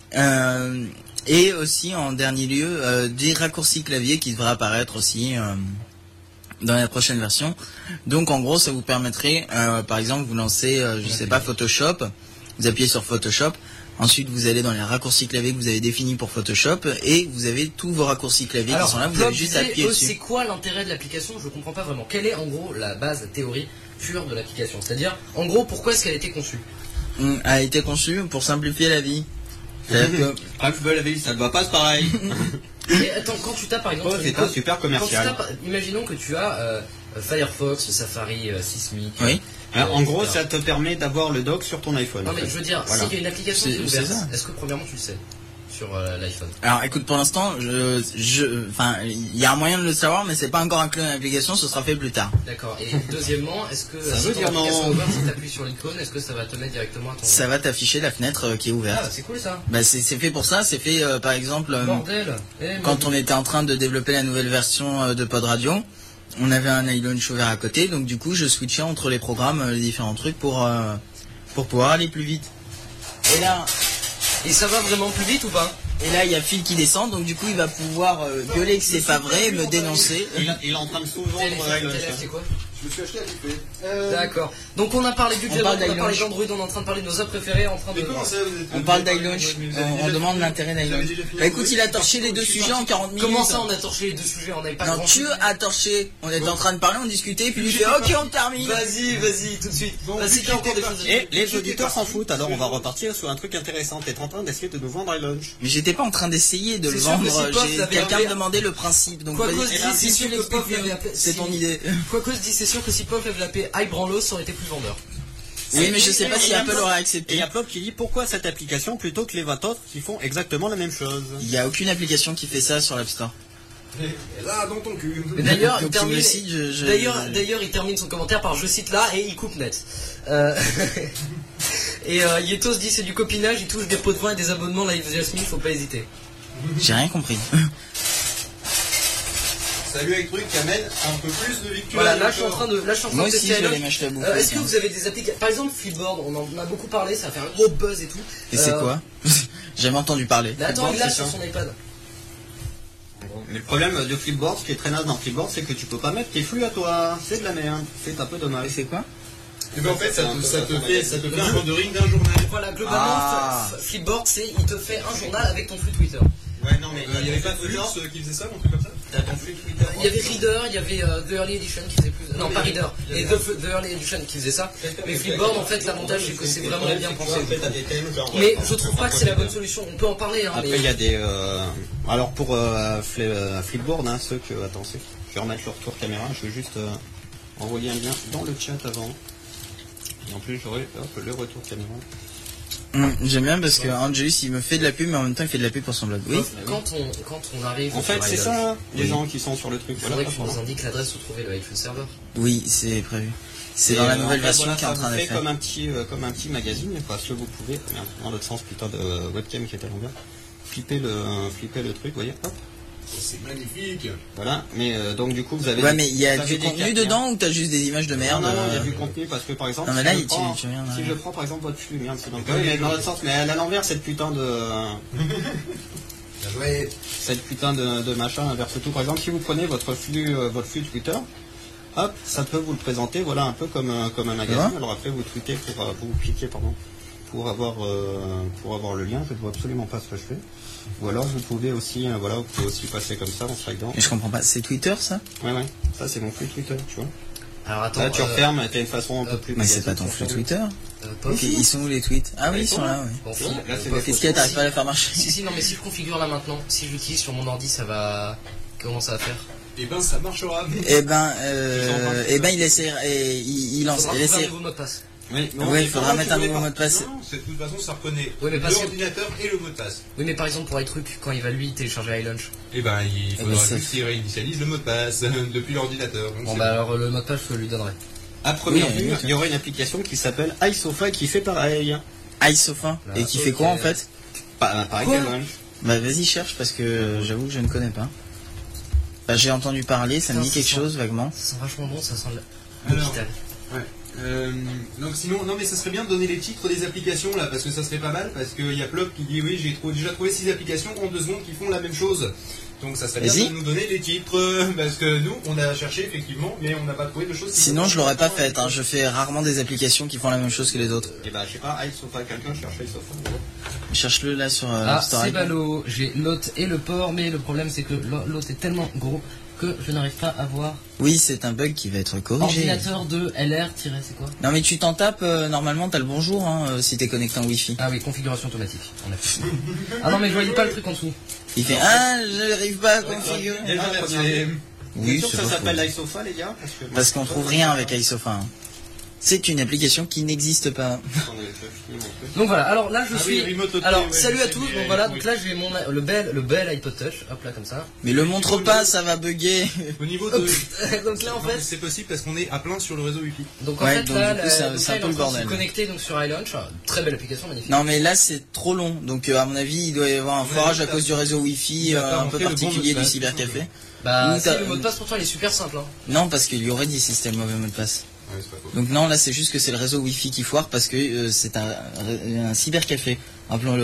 Et aussi en dernier lieu, des raccourcis clavier qui devraient apparaître aussi dans la prochaine version. Donc en gros, ça vous permettrait, par exemple, vous lancez, je sais pas, Photoshop, vous appuyez sur Photoshop. Ensuite, vous allez dans les raccourcis clavier que vous avez définis pour Photoshop et vous avez tous vos raccourcis clavier qui sont là. Vous avez juste à appuyer dessus. C'est quoi l'intérêt de l'application? Je comprends pas vraiment. Quelle est en gros la base, la théorie pure de l'application? C'est-à-dire, en gros, pourquoi est-ce qu'elle a été conçue? Elle a été conçue pour simplifier la vie. C'est-à-dire que la vie, ça ne va pas, c'est pareil. Mais attends, quand tu tapes par exemple, c'est un super commercial. Imaginons que tu as Firefox, Safari, Sysmic. Oui. Alors, en gros, ça te permet d'avoir le dock sur ton iPhone. Non mais je veux dire, voilà. s'il y a une application qui est ouverte, est-ce que premièrement tu le sais sur l'iPhone? Alors écoute, pour l'instant, enfin, il y a un moyen de le savoir, mais c'est pas encore inclus dans l'application, ce sera fait plus tard. D'accord. Et deuxièmement, est-ce que ça veut dire non. Si tu appuies sur l'icône, est-ce que ça va te mettre directement à ton... Ça va t'afficher la fenêtre qui est ouverte. Ah, c'est cool ça. Bah c'est fait pour ça, c'est fait par exemple Bordel. quand on était en train de développer la nouvelle version de Pod Radio, on avait un iLaunch ouvert à côté, donc du coup je switchais entre les programmes, les différents trucs pour pouvoir aller plus vite. Et là, et ça va vraiment plus vite ou pas? Et là, il y a Phil qui descend, donc du coup, il va pouvoir gueuler que c'est pas vrai, me dénoncer. Il est en train de sous-vendre iLaunch. C'est quoi? Je me suis acheté à l'IP. D'accord. Donc on a parlé du On Java, parle on a parlé d'iLaunch. d'Android, on est en train de parler de nos apps préférés, en train de... Mais comment ça, vous êtes... On parle d'iLaunch, on demande l'intérêt d'iLaunch. Bah écoute, il a torché les deux sujets en 40 minutes. Comment ça on a torché les deux sujets? On n'avait pas Non, grand tu chose. as torché. On était en train de parler, on discutait, puis lui fait ok, on termine. Vas-y, tout de suite. Vas-y, t'as encore des choses à Et dire. les auditeurs s'en foutent, alors on va repartir sur un truc intéressant. T'es en train d'essayer de nous vendre iLaunch. Mais j'étais pas en train d'essayer de le C'est sûr que vendre. si Pof l'avait Quelqu'un appelé- me demandait le principe. Donc Quoi vas-y, cause dit, c'est si sûr tu que Pof l'expliques l'avait mieux, appelé- c'est ton si- idée. Quoi cause dit, c'est sûr que si Pof avait appelé iBranlos, ça aurait été plus vendeur. Oui, mais je sais pas si Apple aurait Et il accepté. y a Plop qui dit pourquoi cette application plutôt que les 20 autres qui font exactement la même chose. Il y a aucune application qui fait ça sur l'App Store. Et là, dans ton cul. Mais d'ailleurs, il Donc, tu me termine. le cites, je- D'ailleurs, il termine son commentaire par je cite là et il coupe net. Et Yetos dit c'est du copinage, il touche des pots de vin et des abonnements Live Jasmine, faut pas hésiter. J'ai rien compris. Salut avec truc qui amène un peu plus de victoire. Voilà, là je suis en train de Moi aussi, tester je vais iLaunch. aller m'acheter à bouffer. Est-ce que tiens. vous avez des applications, par exemple Flipboard, on en a beaucoup parlé, ça va faire un gros buzz et tout. Et c'est quoi J'ai jamais entendu parler. Là, attends, il l'a c'est sur ça. son iPad. Mais le problème de Flipboard, ce qui est très naze dans Flipboard, c'est que tu peux pas mettre tes flux à toi. C'est de la merde. C'est un peu dommage. Et c'est quoi Et ben en fait, ça te fait un rendering d'un journal. Voilà, globalement, Ah. Flipboard, il te fait un journal avec ton flux Twitter. Ouais, non, mais Il n'y avait pas de Flux qui faisait ça, un truc comme ça? T'as ton flux Twitter. Il y avait Reader, il y avait The Early Edition qui faisait plus. Non, pas Reader, et The Early Edition qui faisait ça. Mais Flipboard, en fait, l'avantage c'est que c'est vraiment bien pensé. Mais je trouve pas que c'est la bonne solution. On peut en parler, hein. Après, il y a des. Alors, pour Flipboard, hein, ceux que. Attends, je vais remettre le retour caméra. Je vais juste envoyer un lien dans le chat avant. Et en plus, j'aurai le retour caméra. J'aime bien parce que Angelus il me fait de la pub mais en même temps il fait de la pub pour son blog. Oui. Quand on arrive. En fait, sur c'est iLaunch, ça, les Oui. gens qui sont sur le truc. il faudrait que tu nous indiques l'adresse où trouver le iPhone Server. Oui, c'est prévu. C'est dans la nouvelle version qui est en train d'être fait faite. comme un petit magazine, parce que vous pouvez, dans l'autre sens, putain de webcam qui est à l'envers, flipper le truc, vous voyez, hop, C'est magnifique. voilà. Mais donc du coup, vous avez. Ouais, mais il y a vous avez du des contenu cartes, dedans ou t'as juste des images de merde Non, il y a du contenu parce que par exemple, Non, mais si là, je tu prends- regardes, si ouais. je prends par exemple votre flux, merde, c'est dans le mais dans l'autre sens, mais à l'envers, cette putain de. Ouais. Cette putain de machin inverse tout. Par exemple, si vous prenez votre flux Twitter, hop, ça peut vous le présenter, voilà, un peu comme un magazine. Alors après, vous tweetez vous cliquez, pardon, pour avoir le lien. Je ne vois absolument pas ce que je fais. Ou alors vous pouvez aussi, vous pouvez aussi passer comme ça en slidant. Mais je comprends pas, c'est Twitter ça? Ouais, ça c'est mon flux Twitter, tu vois. Alors attends. Là, tu refermes, t'as une façon un peu plus. Mais c'est magazine pas ton pour flux faire. Twitter. Pof. Ok, ils sont où les tweets? Ah oui, ils sont là, oui. Bon, Tu vois, là, c'est Pof. des Qu'est-ce qu'il y a, t'arrives pas à la faire marcher? Si, non, mais si je configure là maintenant, si je l'utilise sur mon ordi, ça va. Comment ça va faire? Et ben ça marchera. Eh ben, il essaiera, il lance, Faudra il trouver un essaie. nouveau mot de passe. Oui, Ouais, il faudra mettre un nouveau mot de passe. Non, de toute façon, ça reconnaît Oui, mais parce que- l'ordinateur et le mot de passe. Oui, mais par exemple pour iTruc, quand il va lui télécharger iLaunch. Et ben, il mais faudra ça- juste qu'il réinitialise le mot de passe depuis l'ordinateur. Donc, Bon c'est bah alors le mot de passe, je lui donnerai. À première Oui, vue, oui, il y aurait une application qui s'appelle iSofa qui fait pareil. iSofa. Et qui fait quoi en fait? Pareil Quoi que Bah vas-y cherche parce que j'avoue que je ne connais pas. Bah, j'ai entendu parler, ça me dit Putain, quelque ça sent- chose vaguement. Ça sent vachement bon, ça sent Alors. digital. Donc sinon, non mais ça serait bien de donner les titres des applications là, parce que ça serait pas mal, parce qu'il y a Plop qui dit oui, j'ai déjà trouvé 6 applications en 2 secondes qui font la même chose. Donc ça serait bien Vas-y. de nous donner les titres, parce que nous, on a cherché effectivement, mais on n'a pas trouvé de choses. qui Sinon font je l'aurais pas exactement la faite, hein. même Je fais rarement des applications qui font la même chose que les autres. Et bah, je sais pas, iSofa, quelqu'un cherche iSofa. Cherche-le là sur Ah, Store c'est iPad. ballot, j'ai l'hôte et le port, mais le problème c'est que l'hôte est tellement gros que je n'arrive pas à voir. Oui, c'est un bug qui va être corrigé. Ordinateur de LR- c'est quoi? Non mais tu t'en tapes, normalement t'as le bonjour si t'es connecté en Wi-Fi. Ah oui, configuration automatique, en effet. Ah non mais je voyais pas le truc en dessous. Il fait je n'arrive pas à configurer. Oui, Oui, sûr c'est que ça pas s'appelle faux. iSofa, les gars Parce qu'on trouve rien avec iSofa. hein. C'est une application qui n'existe pas. Donc voilà, alors là je Ah suis. oui, Remote OT, Alors ouais, salut je à sais, tous, mais donc voilà, oui. donc là j'ai le bel iPod Touch, hop là comme ça. Mais le montre pas, ça va bugger. Au niveau Hop. de... Donc là en Non, fait. mais c'est possible parce qu'on est à plein sur le réseau Wi-Fi. Donc en Ouais, fait donc là, du coup, c'est un donc peu là, il est le en train de bordel. se connecter donc sur iLaunch, très belle application, magnifique. Non mais là c'est trop long, donc à mon avis il doit y avoir un forage à cause du réseau Wi-Fi il a pas un peu rentré le bon particulier mot de du passe, cybercafé. Bah Ou si, t'as- le mot de passe pourtant il est super simple. Hein. Non parce qu'il y aurait des systèmes mauvais mot de passe. Ouais, c'est pas faux. Donc non là c'est juste que c'est le réseau Wi-Fi qui foire parce que c'est un cybercafé, rappelons-le.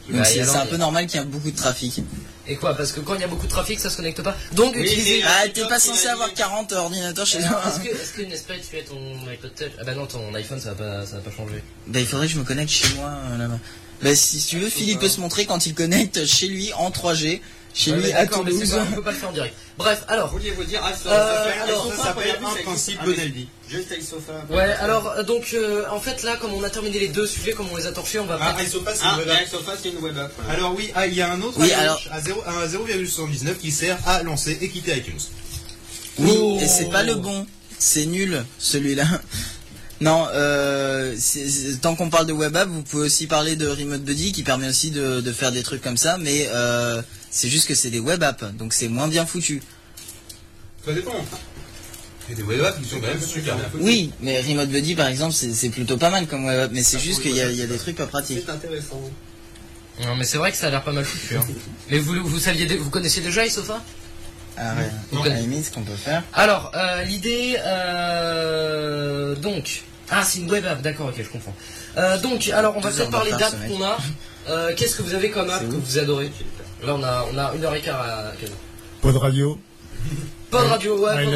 Donc c'est un peu normal qu'il y ait beaucoup de trafic. Et quoi? Parce que quand il y a beaucoup de trafic, ça se connecte pas. Donc Oui, utiliser. Ah, t'es pas censé avoir 40 ordinateurs chez toi. Est-ce que Nespresso tu as ton iPod Touch? Ah bah non, ton iPhone ça va pas changer. Bah il faudrait que je me connecte chez moi là-bas. Bah si tu veux, Philippe peut se montrer quand il connecte chez lui en 3G. Chez lui à Toulouse. On peut pas le faire en direct. Bref, alors. Vouliez vous dire, Ça s'appelle un principe Bonaldi. Juste iSofa. Ouais, alors donc en fait là, comme on a terminé les deux sujets, comme on les a torchés, on va. iSofa c'est une web app. iSofa c'est une web app. Alors oui, il y a un autre à 0,79 qui sert à lancer et quitter iTunes. Oui, et c'est pas le bon. C'est nul celui-là. Non, tant qu'on parle de web app, vous pouvez aussi parler de Remote Buddy qui permet aussi de faire des trucs comme ça, mais c'est juste que c'est des web apps, donc c'est moins bien foutu. Ça dépend. Il y a des web apps qui sont quand même super bien foutus. Oui, mais Remote Buddy par exemple, c'est plutôt pas mal comme web app, mais c'est juste qu'il y a des trucs pas pratiques. C'est intéressant. Non, mais c'est vrai que ça a l'air pas mal foutu. Hein. Mais vous connaissiez déjà iSofa? Ah ouais, à la limite, ce qu'on peut faire. Alors, l'idée, donc... Ah, c'est une web app, d'accord, ok, je comprends. Donc, alors, on va peut-être parler d'apps qu'on a. Qu'est-ce que vous avez comme app que vous adorez? Là, on a 1h15 à... Pod Radio. Pod Radio, ouais.